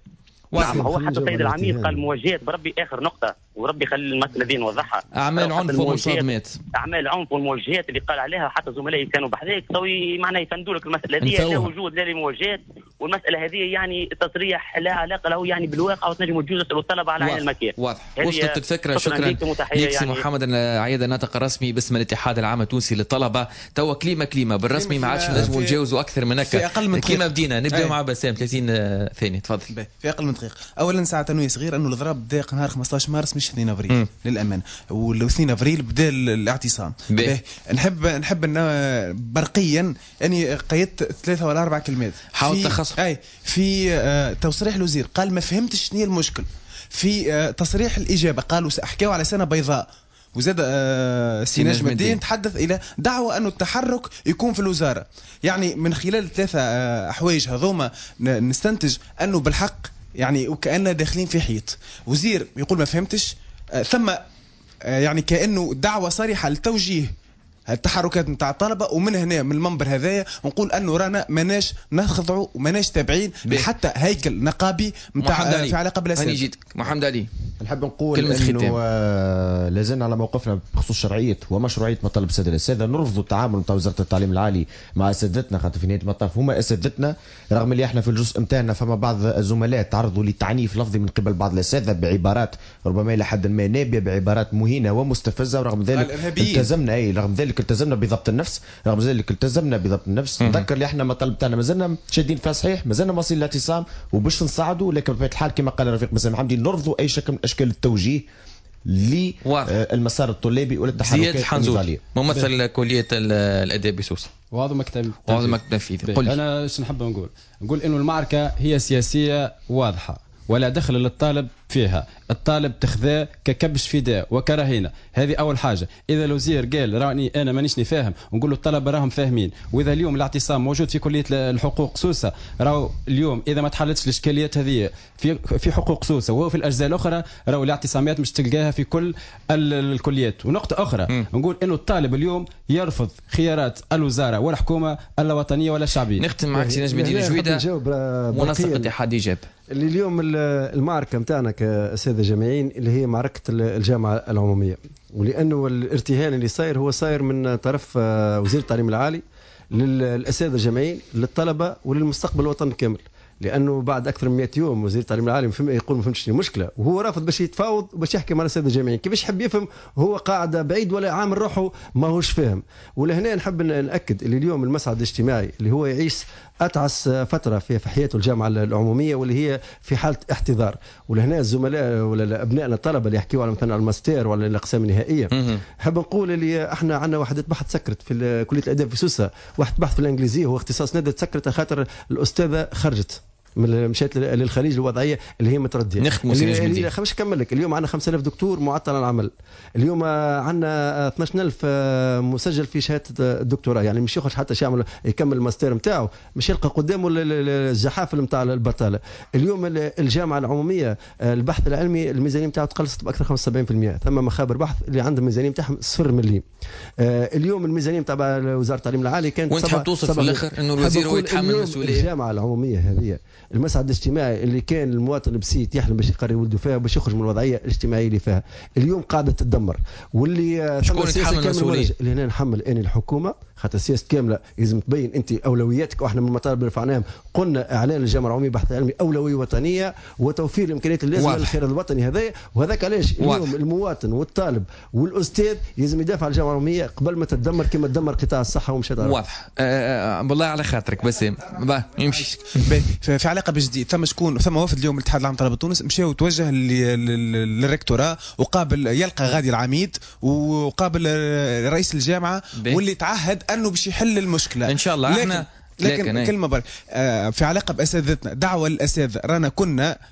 نعم هو حتى السيد العميد قال مواجهات بربي اخر نقطه وربي خلي المساله دي نوضحها. اعمال عنف ومصادمات، اعمال عنف والمواجهات اللي قال عليها حتى زملائي كانوا بحذاك سوي معناه يفندوا لك المساله هذه لا وجود لا لمواجهات، والمساله هذه يعني تصريح لا علاقه له يعني بالواقع، وتنجموا تجوزوا تسالوا الطلبه على عين المكان. واضح وصلت الفكره. شكرا ليك سي محمد. عيد الناطق الرسمي باسم الاتحاد العام التونسي للطلبه. توا كلمه كلمه بالرسمي ما عادش نجموا نتجاوزوا اكثر من هكا كيما بدينا. نبداو مع بسام ثلاثين ثانيه تفضل. في اقل من دقيقه. اولا ساعه تنويه صغير انه الاضراب بدا نهار خمسطاش مارس مش اثنين افريل للامانه، واثنين افريل بدا الاعتصام. نحب نحب ان برقيا اني قيدت ثلاثه ولا اربع كلمات حاول تخصص. اي في آه تصريح الوزير قال ما فهمتش شنو المشكل. في آه تصريح الاجابه قالوا ساحكيوا على سنه بيضاء. وزاد آه سي نجم الدين تحدث الى دعوه انه التحرك يكون في الوزاره. يعني من خلال ثلاثه آه احواج هذوما نستنتج انه بالحق يعني وكأننا داخلين في حيط. وزير يقول ما فهمتش، آه ثم آه يعني كأنه دعوة صريحة لتوجيه التحركات نتاع الطلبة، ومن هنا من المنبر هذايا نقول انه رانا ماناش نخضعوا وماناش تابعين حتى هيكل نقابي نتاع في علاقة بالاساس. يجيك محمد علي. نحب نقول انه آه لازلنا على موقفنا بخصوص شرعيه ومشروعيه مطالب الساده الساده. نرفضوا التعامل نتاع وزاره التعليم العالي مع اساتذتنا، خاطر في نهايه المطاف هما اساتذتنا، رغم اللي احنا في الجزء نتاعنا فما بعض الزملاء تعرضوا لتعنيف لفظي من قبل بعض الاساتذه بعبارات ربما الى حد ما نابيه، بعبارات مهينه ومستفزه، ورغم ذلك التزمنا اي رغم ذلك التزمنا بضبط النفس، رغم ذلك التزمنا بضبط النفس. نذكر اللي احنا مطالب تاعنا مازلنا شادين فيها صحيح، مازلنا مواصلين الاعتصام وباش نصعدوا، لكن بطبيعه الحال كما قال رفيق بسام حمدي نرفضوا اي شكل من اشكال التوجيه للمسار الطلابي ولا التحركات النضاليه. ممثل كليه الاداب بسوس وهذا مكتب وهذا مكتب تنفيذي. انا ايش نحب نقول نقول انه المعركه هي سياسيه واضحه ولا دخل للطالب فيها. الطالب تخذاه ككبش فداء وكرهينه. هذه اول حاجه. اذا الوزير قال راني انا مانيش فاهم، نقول له الطلبه راهم فاهمين. واذا اليوم الاعتصام موجود في كليه الحقوق سوسه، راهو اليوم اذا ما تحلتش الاشكاليات هذه في في حقوق سوسه وهو في الاجزاء الاخرى، راهو الاعتصامات مش تلقاها في كل الكليات. ونقطه اخرى م. نقول انه الطالب اليوم يرفض خيارات الوزاره والحكومه لا وطنيه ولا شعبيه. نختم معك سي نجم الدين جويده منسق اتحاد ايجاب. اللي اليوم المعركه نتاعنا كساده جامعيين اللي هي معركه الجامعه العموميه، ولانه الارتهان اللي صاير هو صاير من طرف وزير التعليم العالي للاساتذه الجامعيين للطلبه وللمستقبل الوطني كامل. لانه بعد اكثر من مئة يوم وزير التعليم العالي يقول ما فهمتش المشكله، وهو رافض باش يتفاوض وباش يحكي مع الاساتذه الجامعيين. كيفاش يحب يفهم هو قاعد بعيد ولا عامل روحه ماهوش فاهم؟ ولهنا نحب ناكد اللي اليوم المسعد الاجتماعي اللي هو يعيش اتعس فتره في حياته الجامعه العموميه واللي هي في حاله احتضار. ولهنا الزملاء ولا ابنائنا الطلبه اللي يحكيوا على مثلا الماستر ولا الاقسام النهائيه، نحب نقول اللي احنا عندنا وحده بحث سكرت في كليه الاداب في سوسه، واحد بحث في الانجليزيه هو اختصاص نادر سكرت خاطر الاستاذه خرجت من مشات للخليج الوضعيه اللي هي مترديه. نختموا سي خليني نكمل لك. اليوم عندنا خمسة آلاف دكتور معطل عن العمل. اليوم عندنا اثناش ألف مسجل في شهاده الدكتوراه، يعني مش يخرج حتى يعمل يكمل الماستر نتاعو، مش يلقى قدامه الزحافل نتاع البطاله. اليوم الجامعه العموميه البحث العلمي الميزانيه نتاعو تقلصت باكثر خمسة وسبعين بالمئة، ثم مخابر بحث اللي عندهم الميزانيه نتاعهم صفر مليم. اليوم الميزانيه نتاع وزاره التعليم العالي كانت وانت توصف في الاخر انه الوزير هو يتحمل المسؤوليه. الجامعه العموميه هذه المسعد الاجتماعي اللي كان المواطن بسيط يحلم باش يقري ولده فيها باش يخرج من الوضعيه الاجتماعيه اللي فيها، اليوم قاعده تدمر. واللي شكون يتحمل المسؤوليه؟ اللي هنا نحمل اني الحكومه، خاطر السياسه كامله لازم تبين انت اولوياتك. واحنا من المطالب اللي رفعناهم قلنا اعلان الجامعه العموميه بحث علمي اولويه وطنيه وتوفير الامكانيات اللازمه للخير الوطني هذايا. وهذاك علاش اليوم المواطن والطالب والاستاذ لازم يدافع على الجامعه العموميه قبل ما تدمر كما تدمر قطاع الصحه ومشات. واضح. أه بالله على خاطرك بس يمشي في علاقه بجديد. ثم شكون ثم وفد اليوم الاتحاد العام طلبه تونس مشى وتوجه للريكتوراه وقابل يلقى غادي العميد وقابل رئيس الجامعه بي. واللي تعهد انه باش يحل المشكله ان شاء الله. لكن احنا لكن, لكن كلمه بر... آه في علاقه باساتذتنا، دعوه للاساتذه. رانا كنا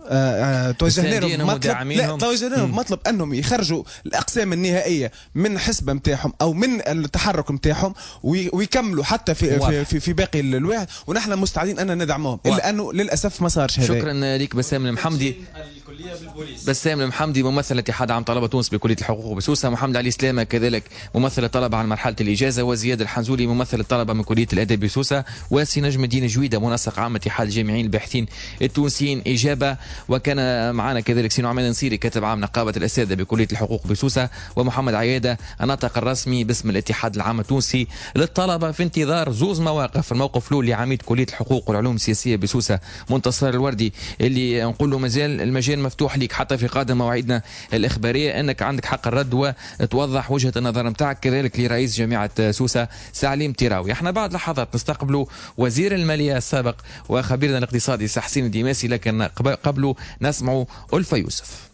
آه توجهنا لهم بمطلب مدعمينهم. لا توجهنا لهم بمطلب انهم يخرجوا الاقسام النهائيه من حسبه نتاعهم او من التحرك نتاعهم ويكملوا حتى في في, في في باقي الواحد، ونحن مستعدين ان ندعمهم الا انه للاسف ما صارش هذا. شكرا لك بسام المحمدي. بسام المحمدي ممثل اتحاد عام طلبه تونس بكليه الحقوق بسوسه، محمد علي سلامه كذلك ممثل الطلبه عن مرحله الاجازه، وزياد الحنزولي ممثل الطلبه من كليه الادب بسوسه، وسي نجم الدين جويده منسق عام اتحاد الجامعيين الباحثين التونسيين اجابه، وكان معنا كذلك سي نعمان نصيري كاتب عام نقابه الاساتذه بكليه الحقوق بسوسه، ومحمد عياده الناطق الرسمي باسم الاتحاد العام التونسي للطلبه في انتظار زوز مواقف. الموقف الاول لعميد كليه الحقوق والعلوم السياسيه بسوسه منتصر الوردي اللي نقول له مازال المجال مفتوح لك حتى في قادم مواعيدنا الاخباريه انك عندك حق الرد وتوضح وجهه النظر نتاعك، كذلك لرئيس جامعه سوسه سعليم تيراوي. احنا بعد لحظات نستقبلوا وزير الماليه السابق وخبيرنا الاقتصادي حسين الديماسي، لكن قبله نسمع ألفا يوسف.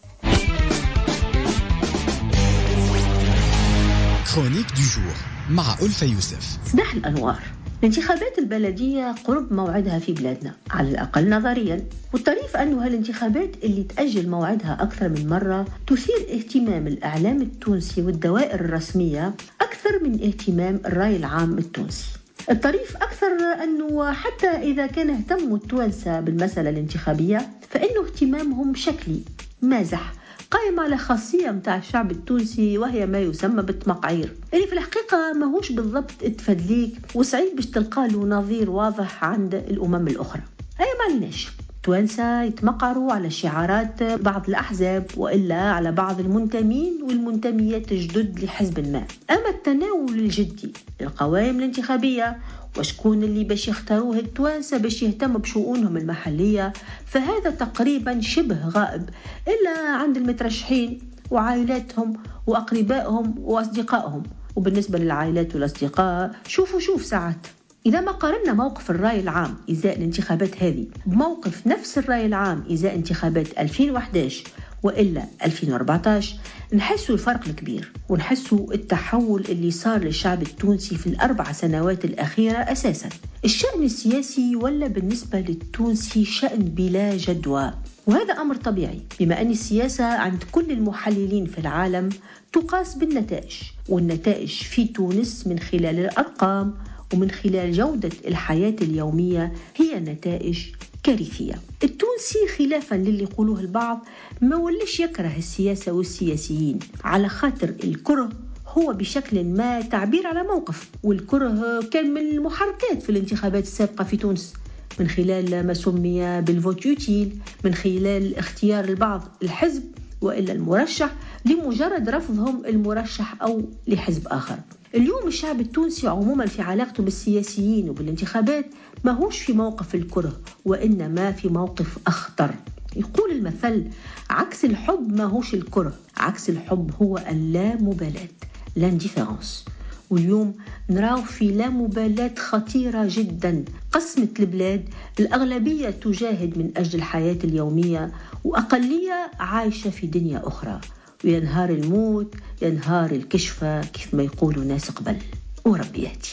كرونيك دو جور مع ألفا يوسف. صباح الأنوار. الانتخابات البلدية قرب موعدها في بلادنا على الأقل نظريا، والطريف أنه هالانتخابات اللي تأجل موعدها أكثر من مرة تثير اهتمام الإعلام التونسي والدوائر الرسمية أكثر من اهتمام الرأي العام التونسي. الطريف أكثر أنه حتى إذا كان اهتموا التوانسة بالمسألة الانتخابية فإنه اهتمامهم شكلي مازح قائم على خاصية متاع الشعب التونسي، وهي ما يسمى بالتمقعير، اللي في الحقيقة ماهوش بالضبط اتفدليك وصعيب باش تلقى له نظير واضح عند الأمم الأخرى. هيا ما عليناش توانسة يتمقعروا على شعارات بعض الأحزاب وإلا على بعض المنتمين والمنتميات الجدد لحزب ما. أما التناول الجدي للقوائم الانتخابية وشكون اللي باش يختاروه التوانسة باش يهتم بشؤونهم المحلية فهذا تقريبا شبه غائب إلا عند المترشحين وعائلاتهم وأقربائهم وأصدقائهم. وبالنسبة للعائلات والأصدقاء شوفوا شوف ساعات إذا ما قارنا موقف الرأي العام إزاء الانتخابات هذه بموقف نفس الرأي العام إزاء انتخابات ألفين وأحد عشر وإلا ألفين وأربعة عشر نحسوا الفرق الكبير ونحسوا التحول اللي صار للشعب التونسي في الأربع سنوات الأخيرة. أساسا الشأن السياسي ولا بالنسبة للتونسي شأن بلا جدوى، وهذا أمر طبيعي بما أن السياسة عند كل المحللين في العالم تقاس بالنتائج، والنتائج في تونس من خلال الأرقام ومن خلال جودة الحياة اليومية هي نتائج كارثية. التونسي خلافا للي يقولوه البعض ما ولش يكره السياسة والسياسيين على خاطر الكره هو بشكل ما تعبير على موقف، والكره كان من المحركات في الانتخابات السابقة في تونس من خلال ما سمي بالفوت يوتيل، من خلال اختيار البعض الحزب وإلا المرشح لمجرد رفضهم المرشح أو لحزب آخر. اليوم الشعب التونسي عموما في علاقته بالسياسيين وبالانتخابات ما هوش في موقف الكره وإنما في موقف أخطر. يقول المثل عكس الحب ما هوش الكره، عكس الحب هو اللامبالاة لانديفيرونس. واليوم نراو في لامبالاة خطيرة جدا قسمت البلاد، الأغلبية تجاهد من أجل الحياة اليومية وأقلية عايشة في دنيا أخرى، وينهار الموت ينهار الكشفة كيف ما يقولوا ناس قبل. وربي يهدي.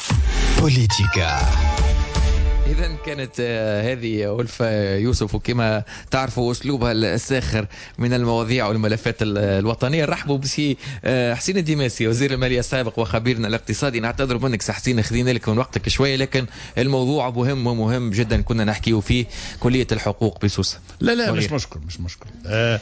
بوليتيكا. إذا كانت هذه ألفا يوسف، وكما تعرفوا أسلوبها الساخر من المواضيع والملفات الوطنية. رحبوا بسي حسين الديماسي وزير المالية السابق وخبيرنا الاقتصادي. نعتذر منك سي حسين خذينا لك من وقتك شوية، لكن الموضوع مهم ومهم جدا كنا نحكيه فيه كلية الحقوق بسوسة. لا لا مش مشكل مش مشكل آه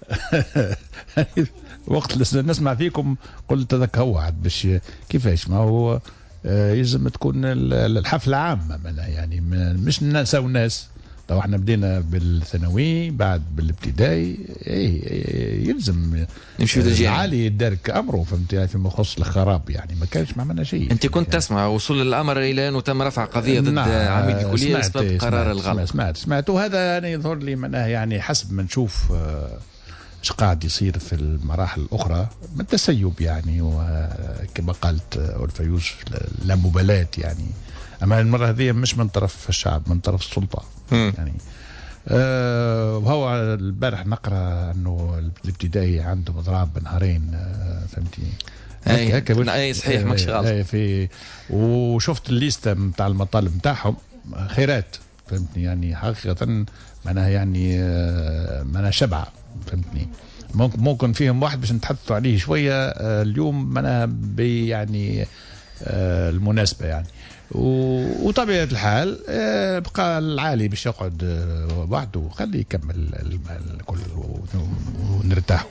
وقت نسمع فيكم قلت تذكروا باش كيفاش ما هو يلزم تكون الحفلة عامة يعني مش الناس أو الناس. لو احنا بدينا بالثانوي بعد بالابتدائي ايه يلزم نمشي عالي الدرك امره فهمت يعني فيما يخص الخراب يعني ما كانش ما عملنا شيء. انت كنت يعني تسمع وصول الامر الى انه تم رفع قضيه ضد نعم عميد الكليه بسبب قرار الغلط. سمعت سمعت وهذا يعني يظهر لي معناه يعني حسب ما نشوف ايش قاعد يصير في المراحل الاخرى من تسيب يعني، وكما قالت ألفا يوسف لا مبالاة يعني. اما المره هذه مش من طرف الشعب من طرف السلطه م. يعني أه وهو البارح نقرا انه الابتدائي عندهم اضراب بنهارين أه فهمتي اي هكا اي صحيح ماكش غلط في. وشفت الليسته نتاع المطالب نتاعهم خيرات فهمتني، يعني حقيقة معناها يعني معناها شبعة، فهمتني. ممكن ممكن فيهم واحد باش نتحدثوا عليه شوية اليوم معناها يعني المناسبة يعني. وطبيعة الحال بقى العالي باش يقعد وحده، خليه يكمل الكل ونرتاحوا.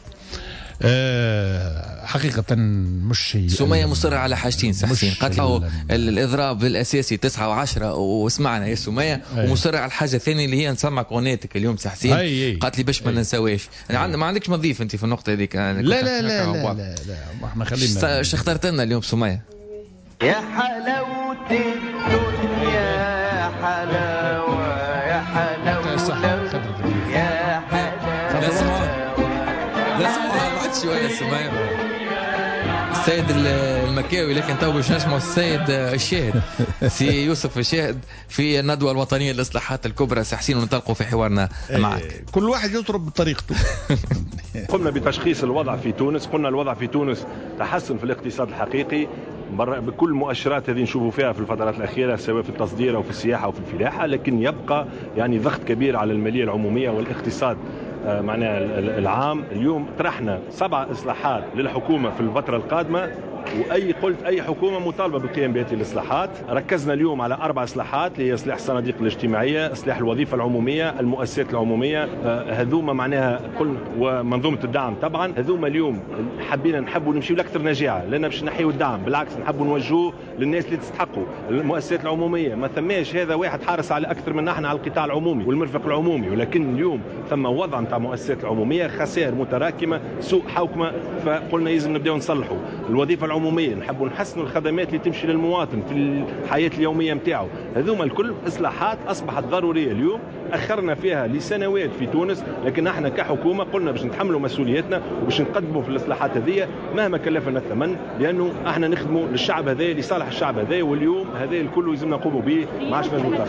أه حقيقة مش شيء. سمية مصرة على حاجتين سحسين، قالت له الإضراب الأساسي تسعة وعشرة وسمعنا يا سمية، ومصرة على الحاجة الثانية اللي هي نسمعك أغنيتك اليوم سحسين، قالت لي باش ما ننساويش. يعني ما عندكش مضيف أنت في النقطة هذيك؟ لا لا لا لا لا, لا, لا احنا خلينا. ايش اخترت لنا اليوم سمية؟ يا حلاوة الدنيا يا حلاوة يا حلاوة يا حلاوة. لا سمعها بعد شوية سمية. السيد المكاوي، لكن تو باش نسمعوا السيد الشاهد سي يوسف الشاهد في الندوة الوطنية للإصلاحات الكبرى. سي حسين وننطلقوا في حوارنا معك. كل واحد يضرب بطريقته. قمنا بتشخيص الوضع في تونس، قلنا الوضع في تونس تحسن في الاقتصاد الحقيقي بكل المؤشرات هذه نشوفوا فيها في الفترات الأخيرة، سواء في التصدير أو في السياحة أو في الفلاحة، لكن يبقى يعني ضغط كبير على المالية العمومية والاقتصاد معناها العام. اليوم طرحنا سبع إصلاحات للحكومة في الفترة القادمة، واي قلت اي حكومه مطالبه بالقيام بهذه الاصلاحات. ركزنا اليوم على اربع اصلاحات، اللي هي اصلاح الصناديق الاجتماعيه، اصلاح الوظيفه العموميه، المؤسسات العموميه، هذوما معناها قلنا، ومنظومه الدعم طبعا. هذوما اليوم حبينا نحبوا نمشيو لاكثر نجاعه، لان باش نحيوا الدعم بالعكس نحبوا نوجهوه للناس اللي تستحقوا. المؤسسات العموميه ما ثماش هذا واحد حارس على اكثر من احنا على القطاع العمومي والمرفق العمومي، ولكن اليوم ثم وضع نتاع المؤسسات العموميه خسائر متراكمه، سوء حوكمه، فقلنا لازم نبداو نصلحوا. الوظيفه العموميه نحبوا نحسنوا الخدمات اللي تمشي للمواطن في الحياه اليوميه نتاعو. هذوما الكل اصلاحات اصبحت ضروريه اليوم، اخرنا فيها لسنوات في تونس، لكن احنا كحكومه قلنا باش نتحملوا مسؤوليتنا وباش نقدموا في الاصلاحات هذه مهما كلفنا الثمن، لانه احنا نخدموا للشعب هذا لصالح الشعب هذا، واليوم هذا الكل لازم نقوموا به، ما عادش نتاخر.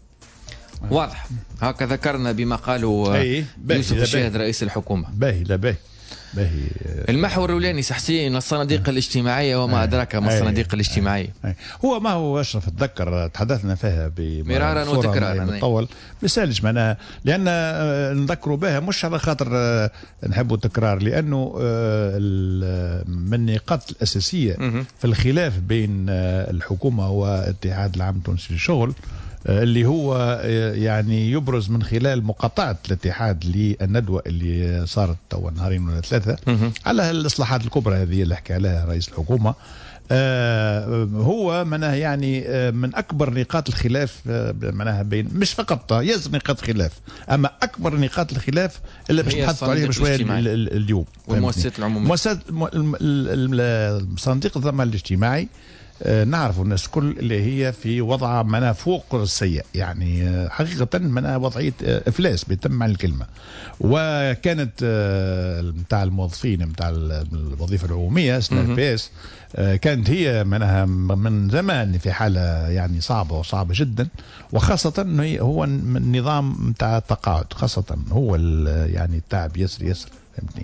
واضح هكا ذكرنا بما قالوا يوسف الشاهد رئيس الحكومه. باهي لا باهي باهي. المحور الاولاني سحسين الصناديق الاجتماعيه وما ادراك ما الصناديق الاجتماعيه. هو ما هو اشرف اتذكر تحدثنا فيها مرارا وتكرارا طول مثالش معناها، لان نذكروا بها مش على خاطر نحبوا تكرار، لانه من النقاط الاساسيه في الخلاف بين الحكومه والاتحاد العام التونسي للشغل اللي هو يعني يبرز من خلال مقاطعة الاتحاد للندوة اللي صارت تو نهارين ولا ثلاثة على الإصلاحات الكبرى هذه اللي حكى عليها رئيس الحكومة. آه هو منها يعني آه من أكبر نقاط الخلاف آه منها بين مش فقط يز نقاط خلاف، أما أكبر نقاط الخلاف اللي باش نحطوا عليها شوية اليوم والمؤسسات العمومية. مؤسسات صناديق الضمان الاجتماعي نعرف الناس كل اللي هي في وضع منها فوق السيء، يعني حقيقة منها وضعية إفلاس بيتم معنى الكلمة. وكانت متاع الموظفين متاع الوظيفة العمومية سنة بي اس كانت هي منها من زمان في حالة يعني صعبة وصعبة جدا، وخاصة انه هو النظام متاع التقاعد خاصة هو يعني التعب يسر يسر فهمتني.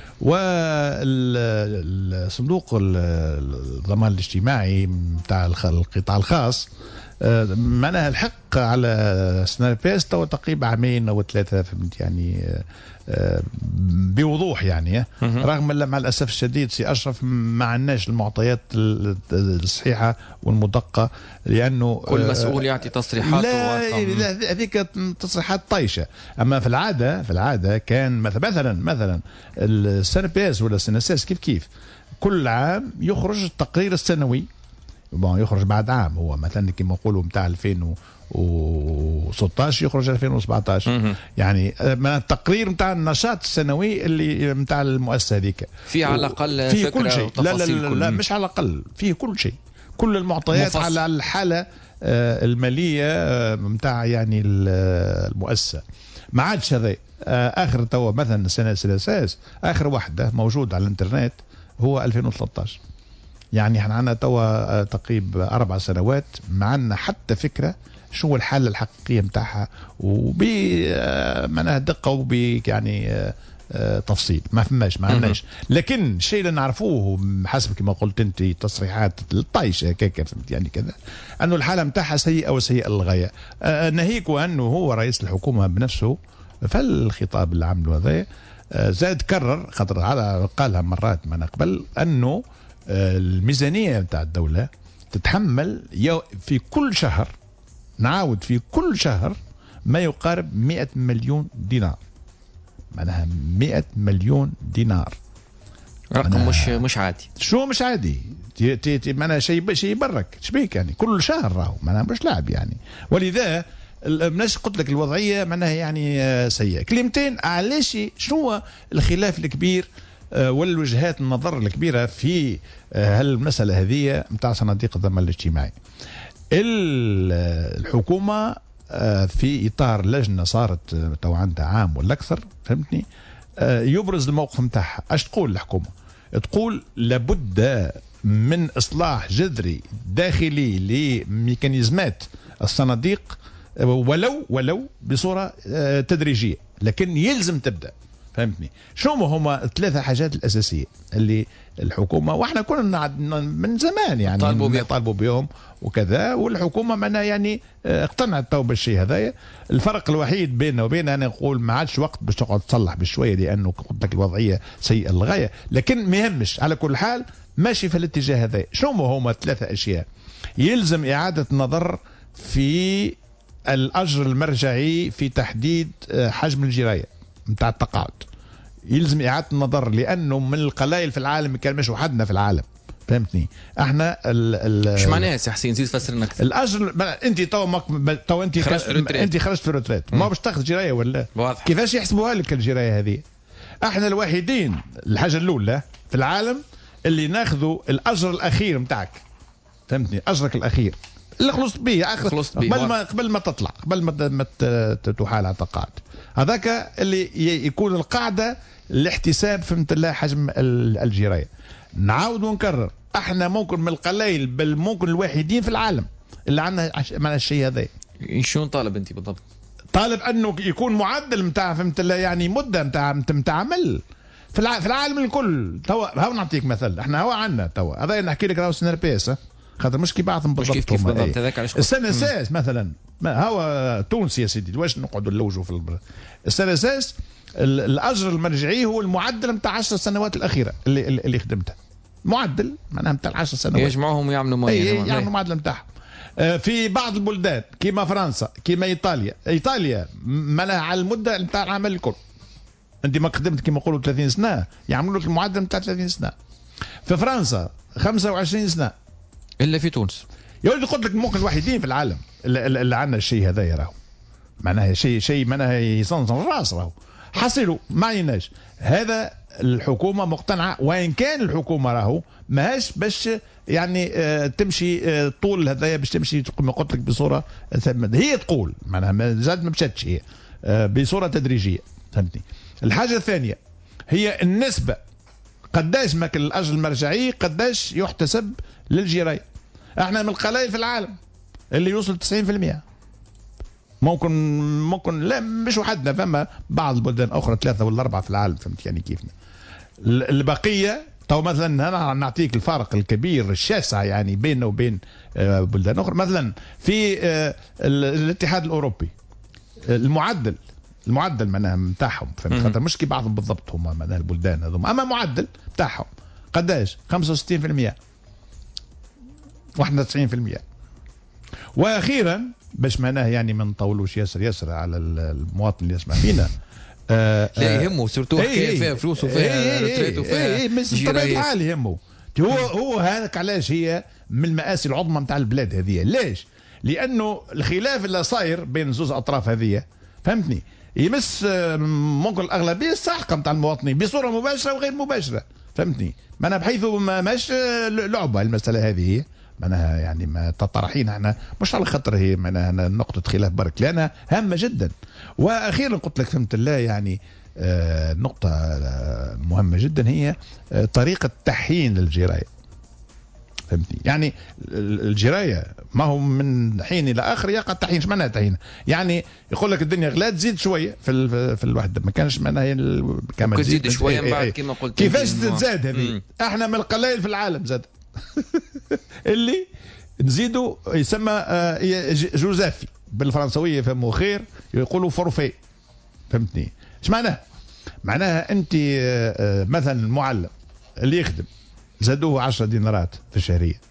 والصندوق الضمان الاجتماعي بتاع القطاع الخاص معناها الحق على سنة بيس تو تقريبا عامين او ثلاثه فهمت يعني بوضوح يعني، رغم ان مع الاسف الشديد سي اشرف ما عندناش المعطيات الصحيحه والمدقه، لانه كل مسؤول يعطي تصريحات. لا لا هذيك تصريحات طايشه. اما في العاده في العاده كان مثلا مثلا السنة بيس ولا السنساس كيف كيف كل عام يخرج التقرير السنوي، بون يخرج بعد عام، هو مثلا كما نقولوا نتاع ألفين وستة عشر يخرج ألفين وسبعة عشر يعني من التقرير نتاع النشاط السنوي اللي نتاع المؤسسه هذيك فيه على الاقل فيه فكره كل شيء. لا لا لا, لا مش على الاقل، فيه كل شيء، كل المعطيات مفصل على الحاله الماليه نتاع يعني المؤسسه. ما عادش هذا اخر توا مثلا السنه الاساس اخر واحده موجود على الانترنت هو ألفين وثلاثة عشر، يعني احنا عندنا توا تقريبا اربع سنوات ما عندنا حتى فكره شو الحاله الحقيقيه نتاعها، وب معناها دقه وب يعني آه تفصيل، ما فماش ما عندناش. لكن الشيء اللي نعرفوه حسب كما قلت انت تصريحات الطايش هكاك فهمت يعني كذا، انه الحاله نتاعها سيئه وسيئه للغايه. آه ناهيك وانه هو رئيس الحكومه بنفسه فالخطاب اللي عمله هذا آه زاد كرر خاطر على قالها مرات من قبل انه آه الميزانيه نتاع الدوله تتحمل في كل شهر، نعاود في كل شهر ما يقارب مئة مليون دينار. معناها مئة مليون دينار رقم مش مش عادي. شو مش عادي؟ معناها شيء شيء يبرك شبيك يعني كل شهر راهو معناها مش لاعب يعني. ولذا الناس قلت لك الوضعيه معناها يعني سيئه. كلمتين علاش شنو الخلاف الكبير والوجهات النظر الكبيره في هالمساله هذه نتاع صناديق الضمان الاجتماعي. الحكومه في اطار لجنه صارت تو عندها عام ولا اكثر فهمتني يبرز الموقف نتاعها. اش تقول الحكومه؟ تقول لابد من اصلاح جذري داخلي لميكانيزمات الصناديق ولو ولو بصوره تدريجيه، لكن يلزم تبدا. فهمتني؟ شنو هما الثلاثه حاجات الاساسيه اللي الحكومه واحنا كنا من زمان يعني طالبوا بهم طالبوا بهم وكذا، والحكومه معنا يعني اقتنعت تو بالشيء هذايا. الفرق الوحيد بيننا وبين انا نقول ما عادش وقت باش تقعد تصلح بشويه لانه قلت لك الوضعيه سيئه للغايه، لكن ما يهمش على كل حال ماشي في الاتجاه هذا. شنو هما ثلاثه اشياء؟ يلزم اعاده نظر في الاجر المرجعي في تحديد حجم الجرايه نتاع التقاعد. يلزم اعاده النظر لانه من القلائل في العالم كان مش وحدنا في العالم. فهمتني؟ احنا ال مش معناها سي حسين زيد فسر لنا اكثر. الاجر انت تو مك... تو انت خرجت انت خرجت في الروتريت ما باش تاخذ جرايه ولا واضح. كيفاش يحسبوها لك الجرايه هذه؟ احنا الوحيدين الحاجه الاولى في العالم اللي ناخذوا الاجر الاخير نتاعك. فهمتني؟ اجرك الاخير اللي خلصت به اخر قبل ما قبل ما تطلع قبل ما تحال على التقاعد، هذاك اللي يكون القاعده لاحتساب فهمت الله حجم الجرايه. نعاود ونكرر احنا ممكن من القلائل بل ممكن الوحيدين في العالم اللي عندنا مع الشيء هذا. شلون طالب انت بالضبط؟ طالب انه يكون معدل نتاع فهمت الله يعني مده نتاع نتاع عمل في العالم الكل. توا هاو نعطيك مثل، احنا هو عندنا توا هذا نحكي لك راهو سنة بيس خاطر مش كي بعضهم بالضبط. كيف كيف بالضبط هذاك علاش السنه اساس مثلا ما هو تونسي يا سيدي واش نقعدوا نلوجوا في البر. السنه اساس الاجر المرجعي هو المعدل نتاع عشر سنوات الاخيره اللي اللي خدمتها، معدل معناها نتاع عشر سنوات يجمعوهم ويعملوا معين يعملوا المعدل نتاعهم. في بعض البلدان كيما فرنسا كيما ايطاليا، ايطاليا معناها على المده نتاع العمل الكل. انت ما خدمت كيما نقولوا ثلاثين سنه يعملوا لك المعدل نتاع ثلاثين سنه. في فرنسا خمسة وعشرين سنه. الا في تونس يا ولدي قلت لك ممكن الوحيدين في العالم اللي, اللي عندنا الشيء هذا راهو معناها شيء شيء معناها يصنصن الراس راهو حصلوا ما عيناش. هذا الحكومه مقتنعه وان كان الحكومه راهو ماهاش باش يعني آه تمشي آه طول هذايا باش تمشي كما قلت لك بصوره هي تقول معناها زاد ما مشاتش هي آه بصوره تدريجيه. فهمتني؟ الحاجه الثانيه هي النسبه قداش ماكل الاجر المرجعي قداش يحتسب للجرايه. احنا من القلائل في العالم اللي يوصل تسعين بالمئة. ممكن ممكن لا مش وحدنا فما بعض البلدان اخرى ثلاثه ولا اربعه في العالم. فهمت يعني كيفنا؟ البقيه تو مثلا انا نعطيك الفارق الكبير الشاسع يعني بيننا وبين بلدان اخرى. مثلا في الاتحاد الاوروبي المعدل المعدل معناها نتاعهم فهمت خاطر مش كي بعضهم بالضبط هم معناها البلدان هذوم اما معدل نتاعهم قداش خمسة وستين بالمئة واحد وتسعين بالمئة. واخيرا باش معناه يعني ما نطولوش ياسر ياسر على المواطن اللي يسمع فينا آه لا يهمه سورتو حكايه فيها فلوس وفيها ريتريت وفيها بطبيعه الحال يهمه. هو هو هذاك علاش هي من المآسي العظمى نتاع البلاد هذه. ليش؟ لانه الخلاف اللي صاير بين زوز اطراف هذه فهمتني يمس ممكن الاغلبيه الساحقه نتاع المواطنين بصوره مباشره وغير مباشره. فهمتني؟ معناها بحيث ما ماش لعبه المساله هذه معناها يعني ما تطرحين احنا مش على خاطر هي معناها نقطه خلاف برك لانها هامه جدا. واخيرا قلت لك فهمت الله يعني آه نقطه آه مهمه جدا هي آه طريقه تحيين الجرايه. فهمتني؟ يعني الجرايه ما هو من حين الى اخر يقع التحيين. ايش معناها تحيين؟ يعني يقول لك الدنيا غلات تزيد شويه في في الوحده، ما كانش معناها كما تزيد شويه من بعد كما قلت كيفاش تزاد هذه؟ احنا من القلائل في العالم زاد اللي نزيدوا يسمى جوزافي بالفرنسويه فهموا خير، يقولوا فورفي. فهمتني؟ ايش معناها؟ معناها انت مثلا المعلم اللي يخدم زادوه عشرة دينارات في الشهريه،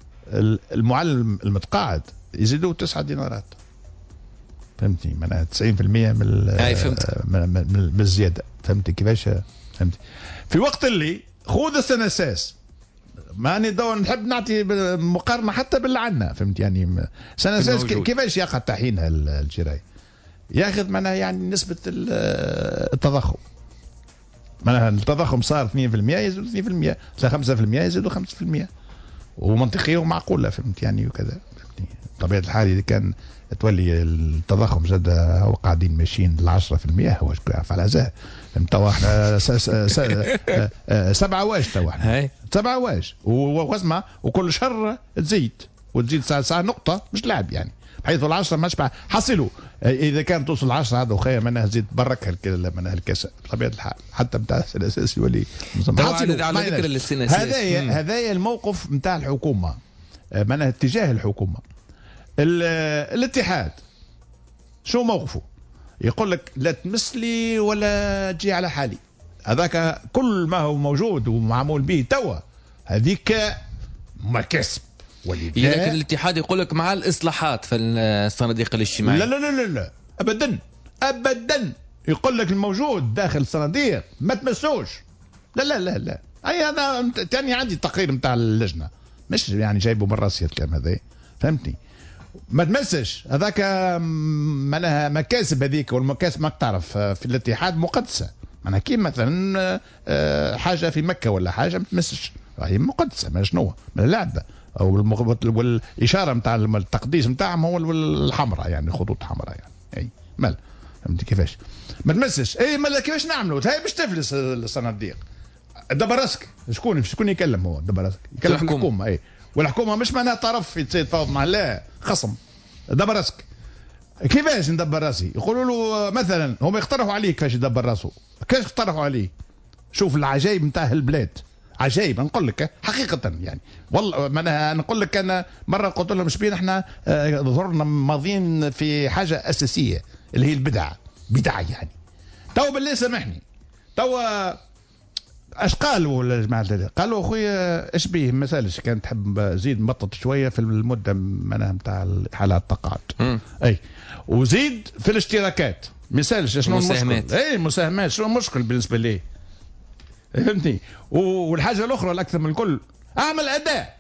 المعلم المتقاعد يزيدوه تسعة دينارات. فهمتني؟ معناها تسعين بالمئة من من الزياده. فهمتي كيفاش؟ فهمتي؟ في وقت اللي خذ السنساس، ماني دور نحب نعطي مقارنه حتى باللي عندنا. فهمت يعني سنساس كيفاش يقع تحيينها الجرايه؟ ياخذ معناها يعني نسبه التضخم، معناها التضخم صار اثنين بالمئة يزيدوا اثنين بالمئة، صار خمسة بالمئة يزيدوا خمسة بالمئة، ومنطقيه ومعقوله. فهمت يعني وكذا. طبيعه الحال اذا كان تولي التضخم زاد هو قاعدين ماشيين ل عشرة بالمئة، هو شكون يعرف على زاه. فهمت؟ توا احنا سبعه واش، توا احنا سبعه واش واسمع، وكل شهر تزيد وتزيد ساعه ساعه نقطه مش لعب يعني، بحيث العشرة ما شبع حصلوا. اذا كان توصل عشرة هذا وخير منها زيد برك منها الكاس بطبيعه الحال، حتى نتاع الاساس يولي على ذكر السناسيس. هذايا هذايا الموقف نتاع الحكومه، معناها اتجاه الحكومه. الاتحاد شو موقفه؟ يقول لك لا تمس لي ولا تجي على حالي. هذاك كل ما هو موجود ومعمول به توا هذيك مكاسب. لكن الاتحاد يقول لك مع الاصلاحات في الصناديق الاجتماعيه. لا لا لا لا لا ابدا ابدا، يقول لك الموجود داخل الصناديق ما تمسوش. لا لا لا لا اي انا تاني عندي تقرير نتاع اللجنه، مش يعني جايبه من راسي الكلام هذا. فهمتني؟ ما تمسش هذاك معناها مكاسب هذيك، والمكاسب ما تعرف في الاتحاد مقدسه. معناها كي مثلا حاجه في مكه ولا حاجه ما تمسش، هي مقدسه. ما شنو من اللعبه او والاشاره نتاع التقديس نتاعهم هو الحمراء، يعني خطوط حمراء يعني. اي مال فهمتي كيفاش؟ ما تمسش. اي مال كيفاش نعملوا؟ هاي باش تفلس الصناديق. دبرسك شكون شكون يكلم؟ هو دبرسك يكلم الحكومه. اي والحكومه مش معناها طرف يتفاوض مع، لا خصم. دبرسك كيفاش ندبر راسي؟ يقولوا له مثلا هم يقترحوا عليه كيفاش يدبر راسه. كيفاش اقترحوا عليه؟ شوف العجائب نتاع البلاد، عجائب نقول لك حقيقه يعني. والله معناها نقول لك انا مره قلت لهم شبين احنا ظهرنا ماضيين في حاجه اساسيه اللي هي البدع. بدع يعني. تو بالله سامحني، تو اش قالوا الجماعه؟ قالوا اخويا اش بيه مسالش كانت تحب زيد مبطط شويه في المده معناها نتاع حالات التقاعد. اي وزيد في الاشتراكات مسالش شنو المشكل؟ اي مساهمات شنو المشكل بالنسبه ليه؟ فهمتني؟ والحاجه الاخرى الاكثر من الكل، اعمل اداء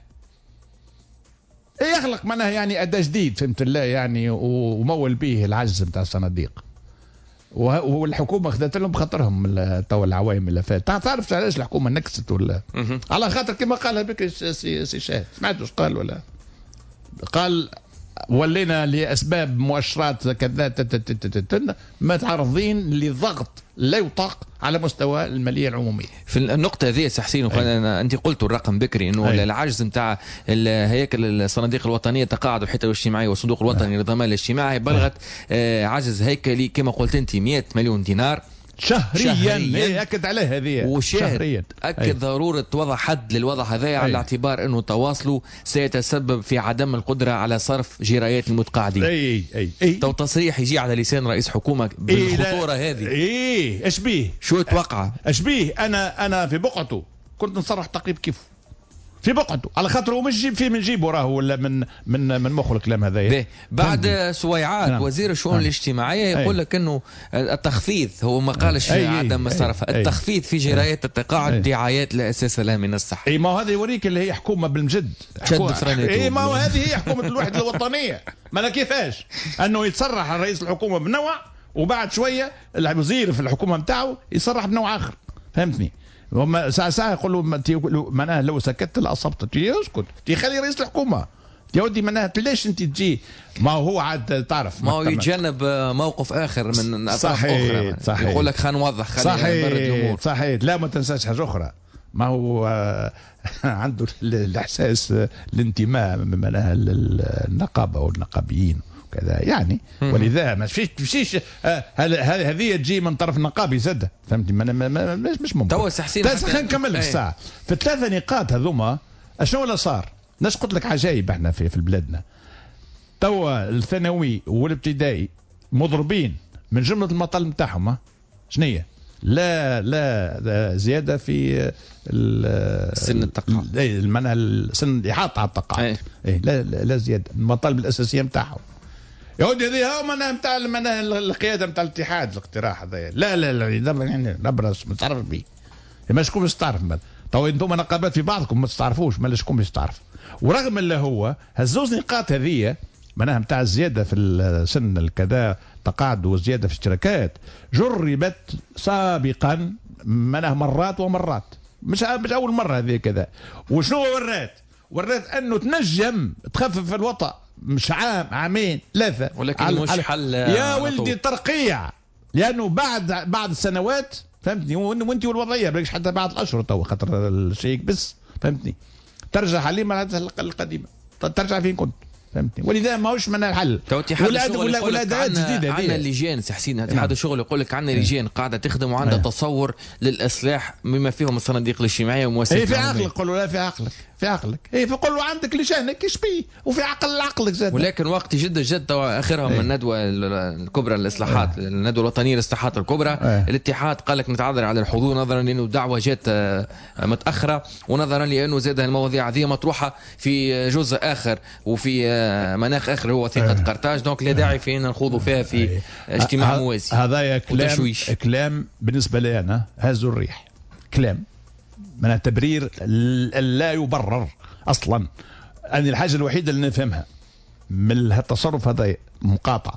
يخلق معناها يعني اداء جديد. فهمت الله يعني، ومول به العجز نتاع الصناديق. والحكومه خذت لهم بخاطرهم تو العوائم اللي فات. تعرف علاش الحكومه نكست ولا؟ على خاطر كما قالها بك سي شاهد، سمعت واش قال ولا؟ قال ولينا لاسباب مؤشرات كذا متعرضين لضغط لا يطاق على مستوى الماليه العموميه. في النقطه هذه سي حسين، انت قلت الرقم بكري انه أي. العجز نتاع هيكل الصناديق الوطنيه تقاعد والحيطه الاجتماعيه والصندوق الوطني للضمان الاجتماعي بلغت آه عجز هيكلي كما قلت انت مئة مليون دينار شهريا, شهرياً. اكد عليه هذه وشاهد اكد أي. ضروره وضع حد للوضع هذا على اعتبار انه تواصله سيتسبب في عدم القدره على صرف جرايات المتقاعدين. اي اي اي تو تصريح يجي على لسان رئيس حكومه بالخطوره إيه هذه. اي ايش بيه؟ شو توقع؟ ايش بيه؟ انا انا في بقعته كنت نصرح تقريب كيف في بقعته، على خاطر هو مش جيب فيه من جيبه راهو ولا من من من مخه الكلام هذا. بعد سويعات نعم. وزير الشؤون نعم. الاجتماعيه يقول لك انه التخفيض، هو ما قالش عدم الصرف، التخفيض في جرايات التقاعد دعايات لا اساس لها من الصحه. اي ما هذا يوريك اللي هي حكومه بالمجد. اي ما هذه هي حكومه الوحده الوطنيه. ما انا كيفاش انه يتصرح رئيس الحكومه بنوع وبعد شويه الوزير في الحكومه نتاعو يصرح بنوع اخر. فهمتني؟ هم ساعة ساعة يقولوا معناها لو سكت لأصبت يسكت تخلي رئيس الحكومة يا ودي معناها ليش انت تجي؟ ما هو عاد تعرف ما هو يتجنب موقف اخر من اطراف اخرى. صحيح. يقول لك خلينا نوضح، خلينا نبرد الامور. صحيح. لا ما تنساش حاجة أخرى، ما هو عنده الاحساس الانتماء معناها للنقابه والنقابيين وكذا يعني. ولذا ما فيش فيش هذه تجي من طرف النقابي زاد فهمتني. مش ممكن. تو حسين خلينا نكمل في الساعه في الثلاثه نقاط هذوما. شنو اللي صار؟ ناش قلت لك عجايب احنا في في بلادنا. توا الثانوي والابتدائي مضربين من جمله المطالب نتاعهم. شنية؟ لا لا, لا زياده في سن التقاعد. اي المنع سن الاحاطه على التقاعد. اي لا, لا لا زياده المطالب الاساسيه نتاعهم. يا ودي هذه هو معناها نتاع القياده نتاع الاتحاد الاقتراح هذا. لا لا لا يعني نبرز ما تعرف به. ما شكون باش تعرف مال تو انتم نقابات في بعضكم ما تعرفوش مال شكون باش تعرف. ورغم اللي هو هالزوز نقاط هذه معناها نتاع الزياده في السن الكذا تقاعد وزياده في الاشتراكات جربت سابقا معناها مرات ومرات. مش مش اول مره هذه كذا. وشنو ورات؟ ورات انه تنجم تخفف الوطأ مش عام عامين ثلاثه ولكن مش حل يا ولدي ترقيع. لانه بعد بعد السنوات فهمتني وانت والوضعيه بلاش حتى بعد الاشهر تو خاطر الشيء بس فهمتني ترجع عليه مرحله القديمه ترجع فين كنت فهمتني. ولذا ماهوش من الحل. ولاد ولادات جديده عندنا لجان حسين. اتحاد الشغل يقول لك عندنا لجان قاعده تخدم وعندها تصور للاصلاح بما فيهم الصناديق الاجتماعيه ومؤسسات. اي في عقلك قولوا لا في عقلك في عقلك اي فقول له عندك لجان كيش بيه وفي عقل عقلك زاد. ولكن وقت جد جد اخرهم من الندوه الكبرى للاصلاحات أيه. الندوه الوطنيه للاصلاحات الكبرى أيه. الاتحاد قال لك نتعذر على الحضور نظرا لانه الدعوه جات متاخره ونظرا لانه زاد المواضيع هذه مطروحه في جزء اخر وفي مناخ اخر هو وثيقه أيه. قرطاج دونك لا داعي فينا نخوضوا فيها في أيه. اجتماع موازي. هذا كلام كلام بالنسبه لي انا هز الريح كلام من تبرير لا يبرر اصلا. أن الحاجه الوحيده اللي نفهمها من التصرف هذا مقاطع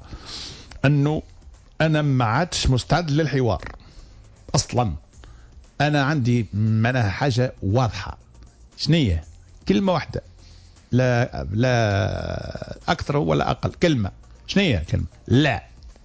انه انا ما عادش مستعد للحوار اصلا. انا عندي منها حاجه واضحه شنية كلمه واحده لا لا اكثر ولا اقل. كلمه شنية كلمه لا.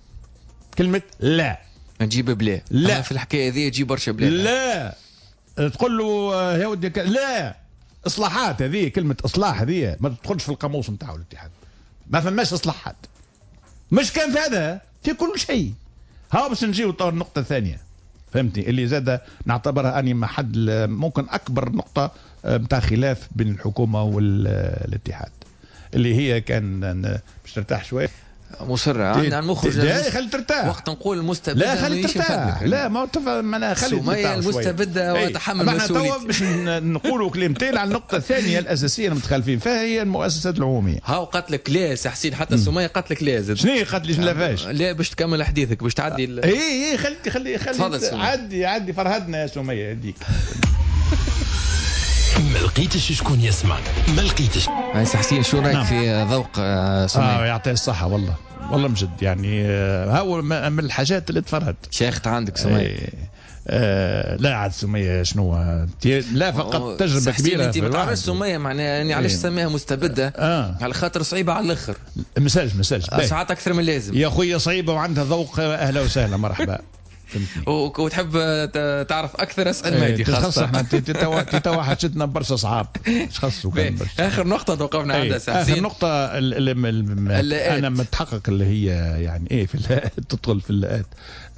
كلمه لا نجيب بلا لا في الحكايه هذه تجيب برشا بلا. لا تقول له يا ودي لا اصلاحات هذه كلمه اصلاح هذه ما تدخلش في القاموس نتاعو الاتحاد. ما فماش اصلاحات مش كان في هذا في كل شيء. ها باش نجيو طور النقطه الثانيه فهمتني اللي زاد نعتبرها اني محد ممكن اكبر نقطه نتاع خلاف بين الحكومه والاتحاد اللي هي كان باش ترتاح شويه مصرة عندنا المخرج. لا خلي ترتاح. وقت نقول المستبدة لا خلي ترتاح. لا ما انا خلي سمية المستبدة وتحمل مسؤولية. احنا باش نقولوا كلمتين على النقطة الثانية الأساسية المتخلفين فيها هي المؤسسات العمومية. هاو قالت لك لا حسين حتى سمية قالت لك لا زاد. شنو قالت لي ما فاش؟ لا باش تكمل حديثك باش تعدي. اي اي خلي خلي خلي عدي عدي فرهدنا يا سمية هذيك. ما لقيتش شكون يسمع ما لقيتش. هاي حسين شو رايك في ذوق سمية؟ اه يعطيه الصحة والله والله مجد يعني هو من الحاجات اللي تفرهد. شيخت عندك سمية. ايه آه لا عاد سمية شنو لا فقط تجربة كبيرة. انت ما تعرفش سمية معناها يعني علاش ايه. سميها مستبدة آه. على خاطر صعيبة على الاخر. مساج مساج ساعات اكثر من اللازم يا خويا صعيبة وعندها ذوق. اهلا وسهلا مرحبا. وتحب تعرف اكثر اسال مادي خاصه احنا تتوا حاجتنا برشا صعاب ايش خاصو اخر نقطه توقفنا عندها اخر نقطه انا متحقق اللي هي يعني ايه في تدخل في اللقات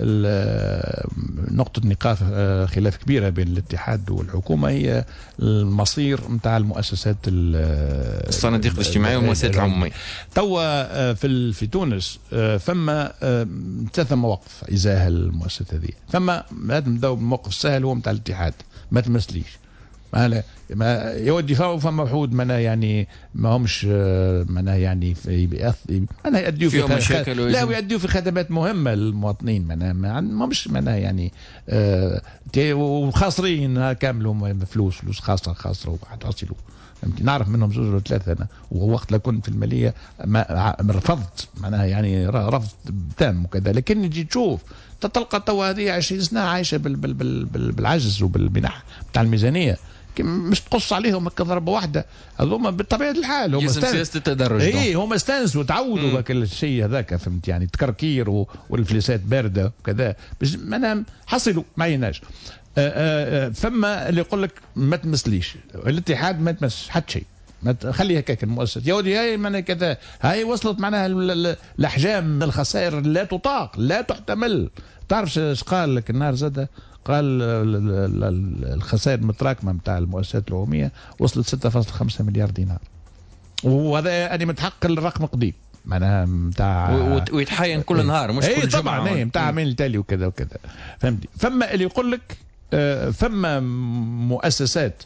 نقطه نقاش خلاف كبيره بين الاتحاد والحكومه هي المصير نتاع المؤسسات الصناديق الاجتماعيه والمؤسسات العموميه. توا في في تونس فما ثلاثه مواقف ازاء المؤسسات هذه. فما لازم نبداو بالموقف السهل هو نتاع الاتحاد ما تمثليش ما ما يودي فما وحود منا يعني ما همش منا يعني في منا يؤديوا في مشاكل لا ويؤديوا في خدمات مهمه للمواطنين منا ما همش منا يعني آه وخاسرين كاملهم فلوس فلوس خاصه خاسره وواحد حاصلوا نعرف منهم زوج ولا ثلاثه انا ووقت لا كنت في الماليه ما رفضت معناها يعني رفض تام وكذا. لكن نجي تشوف تلقى توا هذه عشرين سنه عايشه بال بال بال بالعجز وبالبناء بتاع الميزانيه مش تقص عليهم كضربه واحده، هذوما بطبيعه الحال هم سياسه التدرج. اي هم استانسوا وتعودوا بك الشيء هذاك، فهمت يعني تكركير والفليسات بارده وكذا، انا حصلوا ما يناش. فما اللي يقول لك ما تمسليش الاتحاد، ما تمس حتى شيء، خلي هكاك المؤسسة يا ودي هاي من كذا، هاي وصلت معناها الاحجام من الخسائر لا تطاق لا تحتمل. تعرف ايش قال لك النهار زاده؟ قال الخسائر المتراكمه نتاع المؤسسات العموميه وصلت ستة فاصلة خمسة مليار دينار، وهذا انا متحقق الرقم قديم معناها نتاع ويتحين كل نهار مش كل جمعه طبعا نتاع عامين التالي وكذا وكذا، فهمتي؟ فما اللي يقول لك فما مؤسسات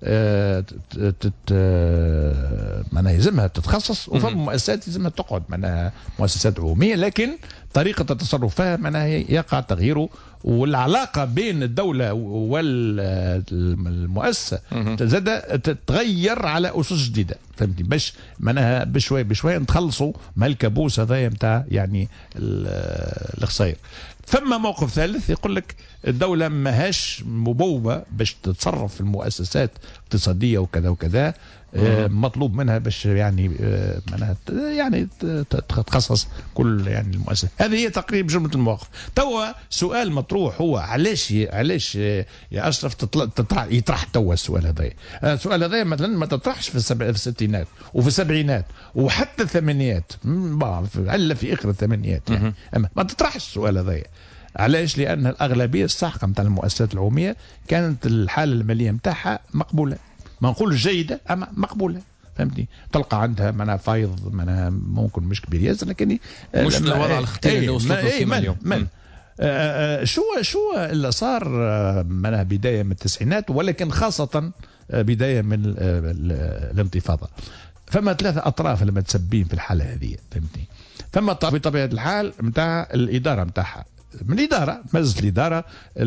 تت معناها يلزمها تتخصص، وفما مؤسسات يلزمها تقعد معناها مؤسسات عموميه، لكن طريقه التصرف فيها معناها يقع تغييره، والعلاقه بين الدوله والمؤسسه زاد تتغير على اسس جديده، فهمتي؟ باش معناها بشوي بشوي نتخلصوا من الكابوس هذايا نتاع يعني الخسائر. ثم موقف ثالث يقول لك الدولة ماهاش مبوبة باش تتصرف في المؤسسات الاقتصادية وكذا وكذا، آه مطلوب منها باش يعني آه منها يعني تخصص كل يعني المؤسسات. هذه هي تقريبا جملة المواقف. توا سؤال مطروح هو علاش علاش يا أشرف تطرح يطرح توا السؤال هذا؟ السؤال هذا مثلا ما تطرحش في, السبع في الستينات وفي السبعينات وحتى الثمانينات، الا في اخر الثمانينات يعني. اما ما تطرحش السؤال هذا. علاش؟ لان الاغلبيه الساحقه نتاع المؤسسات العموميه كانت الحاله الماليه نتاعها مقبوله، ما نقول جيده اما مقبوله، فهمتني؟ تلقى عندها معناها فايض معناها ممكن مش كبير ياسر، لكن مش الوضع الاختياري اللي وصلت له فيما اليوم. من آه شو شو اللي صار معناها بدايه من التسعينات، ولكن خاصه بدايه من الانتفاضه. فما ثلاثه اطراف اللي متسبين في الحاله هذه، فهمتني؟ فما بطبيعه الحال نتاع الاداره نتاعها، من الإدارة مجلس الإدارة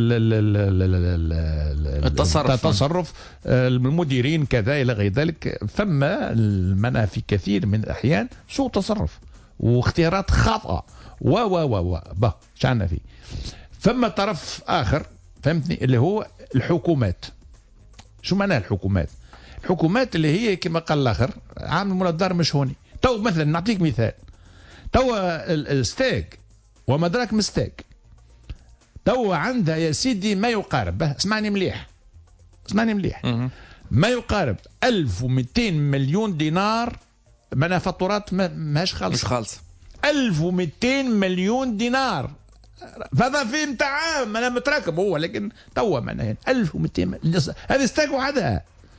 التصرف التصرف المديرين كذا إلى غير ذلك. فما المنع في كثير من الأحيان سوء تصرف واختيارات خاطئة و و و و شعنا فيه. فما طرف آخر فهمتني اللي هو الحكومات. شو معنى الحكومات؟ الحكومات اللي هي كما قال الآخر عامل من الدار مش هوني. تو مثلا نعطيك مثال، تو الستيك وما دراك مستيك، تو عندها يا سيدي ما يقارب، اسمعني مليح اسمعني مليح ما يقارب ألف ومئتين مليون دينار من فاتورات ماهاش خالصة، مش خالصة ألف ومئتين مليون دينار، فهذا في نتاع انا متراكم هو، لكن تو معناها ألف ومئتين هذه ستيك وحدها.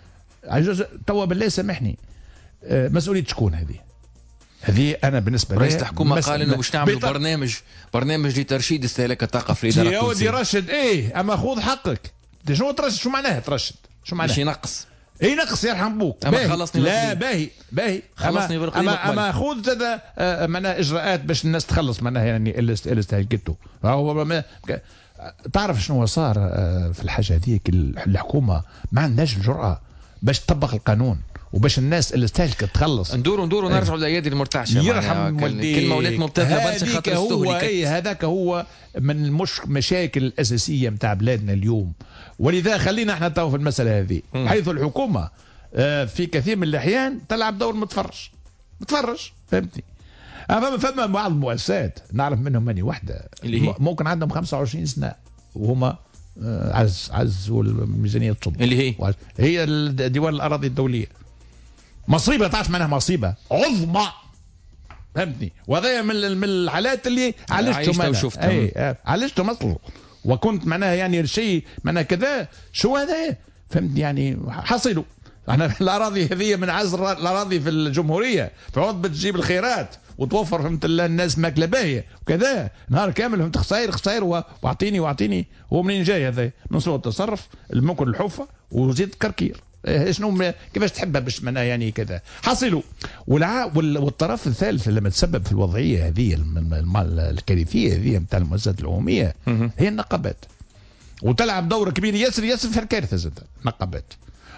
تو بالله سامحني، مسؤولية شكون هذه؟ هذه انا بالنسبه لي رئيس الحكومه قال انه باش نعملوا برنامج برنامج لترشيد استهلاك الطاقه في الاداره التونسيه. يا ودي رشد ايه، اما خذ حقك. شنو ترشد؟ شو معناها ترشد؟ شو معناها؟ باش ينقص اي نقص يرحم بوك. اما خلصني لا باهي باهي خلصني بالقيمه. اما اما خذ زاد معناها اجراءات باش الناس تخلص معناها يعني اللي استهلكته. هو تعرف شنو صار في الحاجه هذيك؟ الحكومه ما عندهاش الجرأه باش تطبق القانون وباش الناس اللي استهلكت تخلص. ندوروا ندوروا نرجعوا للايادي المرتعشه. يرحم والدي كلمه ولات مبتذله برشا خاطر استهلكت. اي هذاك هو من المش مشاكل الاساسيه نتاع بلادنا اليوم، ولذا خلينا احنا تو في المساله هذه، حيث الحكومه في كثير من الاحيان تلعب دور متفرج متفرج فهمتني؟ فما فما بعض المؤسسات نعرف منهم ماني واحده اللي هي ممكن عندهم خمسة وعشرين سنه وهما عز عز والميزانيه تصب، اللي هي هي ديوان الاراضي الدوليه. مصيبه، تعرف معناها مصيبه عظمى، فهمتني؟ وهذا من من الحالات اللي عالجتهم انا وشفتها. اي عالجتهم اصلا، وكنت معناها يعني شيء معناها كذا. شو هذا؟ فهمت يعني؟ حصلوا احنا الاراضي هذه من عز الاراضي في الجمهوريه، فعود بتجيب الخيرات وتوفر فهمت الناس ماكله باهيه وكذا، نهار كامل فهمت خسائر خسائر واعطيني واعطيني. هو منين جاي هذا؟ من سوء التصرف ممكن الحفه وزيد كركير. شنو كيفاش تحبها باش معناها يعني كذا حصلوا. والع... والطرف الثالث اللي متسبب في الوضعيه هذه الكارثيه هذه نتاع المؤسسات العموميه هي النقابات، وتلعب دور كبير ياسر ياسر في الكارثه زاد النقابات.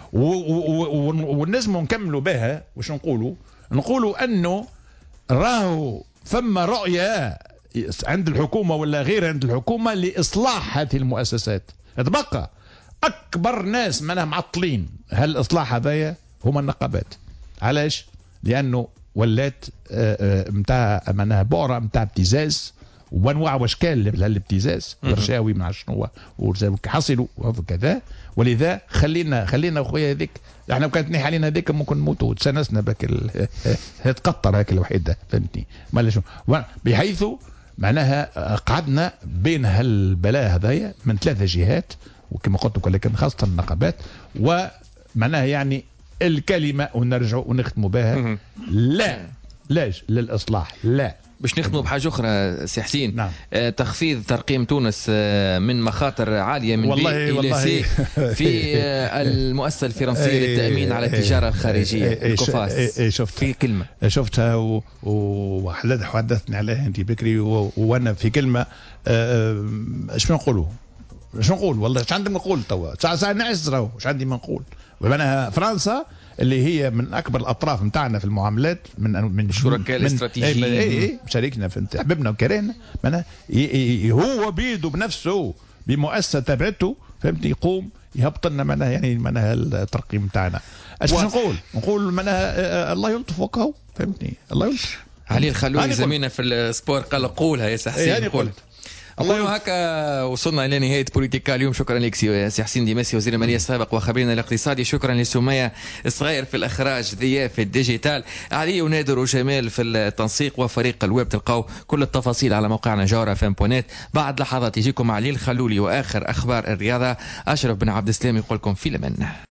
ونجموا نكملوا بها واش نقولوا؟ نقولوا انه راهو ثم رؤيه عند الحكومه ولا غير عند الحكومه لاصلاح هذه المؤسسات. تبقى اكبر ناس معناها معطلين هالاصلاح هذايا هما النقابات. علاش؟ لانه ولات نتاع معناها بؤره نتاع ابتزاز وانواع واشكال الابتزاز برشاوي مع شنو حصلوا وكذا. ولذا خلينا خلينا اخويا هذيك احنا كانت نحي علينا هذيك ممكن نموتوا وتسنسنا بك تقطر هيك الوحيده فهمتني مالا شنو بحيث معناها قعدنا بين هالبلاء هذايا من ثلاثه جهات وكما قلت لكم لكن خاصه النقابات ومعناها يعني الكلمه ونرجع ونختموا بها لا لا للاصلاح لا باش نخدموا بحاجه اخرى سي حسين. نعم. آه تخفيض ترقيم تونس آه من مخاطر عاليه من والله بي والله سي في آه المؤسسه الفرنسيه للتامين على التجاره الخارجيه الكوفاس. في كلمه شفتها وحدثتني عليها انت بكري وانا في كلمه ايش نقولوا ايش نقول والله ايش عندي نقول توا ساعه ساعه نعس راهو ايش عندي ما نقول. بمعنى فرنسا اللي هي من اكبر الاطراف نتاعنا في المعاملات من من شركاء الاستراتيجيين اي اي شريكنا في حبيبنا وكرهنا معناها هو بيده بنفسه بمؤسسه تبعته فهمتني يقوم يهبط لنا معناها يعني معناها الترقيم نتاعنا. ايش باش نقول؟ نقول معناها الله يلطف وكهو فهمتني الله يلطف. علي الخلولي زميلنا في السبور قال قولها يا سي حسين. يعني قلت الله هكا وصلنا الى نهايه بوليتيكا اليوم. شكرا لك سي حسين ديماسي وزير الماليه السابق وخبيرنا الاقتصادي. شكرا لسمية الصغير في الاخراج ضياء في الديجيتال علي ونادر وجمال في التنسيق وفريق الويب. تلقاو كل التفاصيل على موقعنا جوهرة اف ام دوت نت. بعد لحظات يجيكم علي الخلولي واخر اخبار الرياضه. اشرف بن عبد السلام يقول لكم في الامان.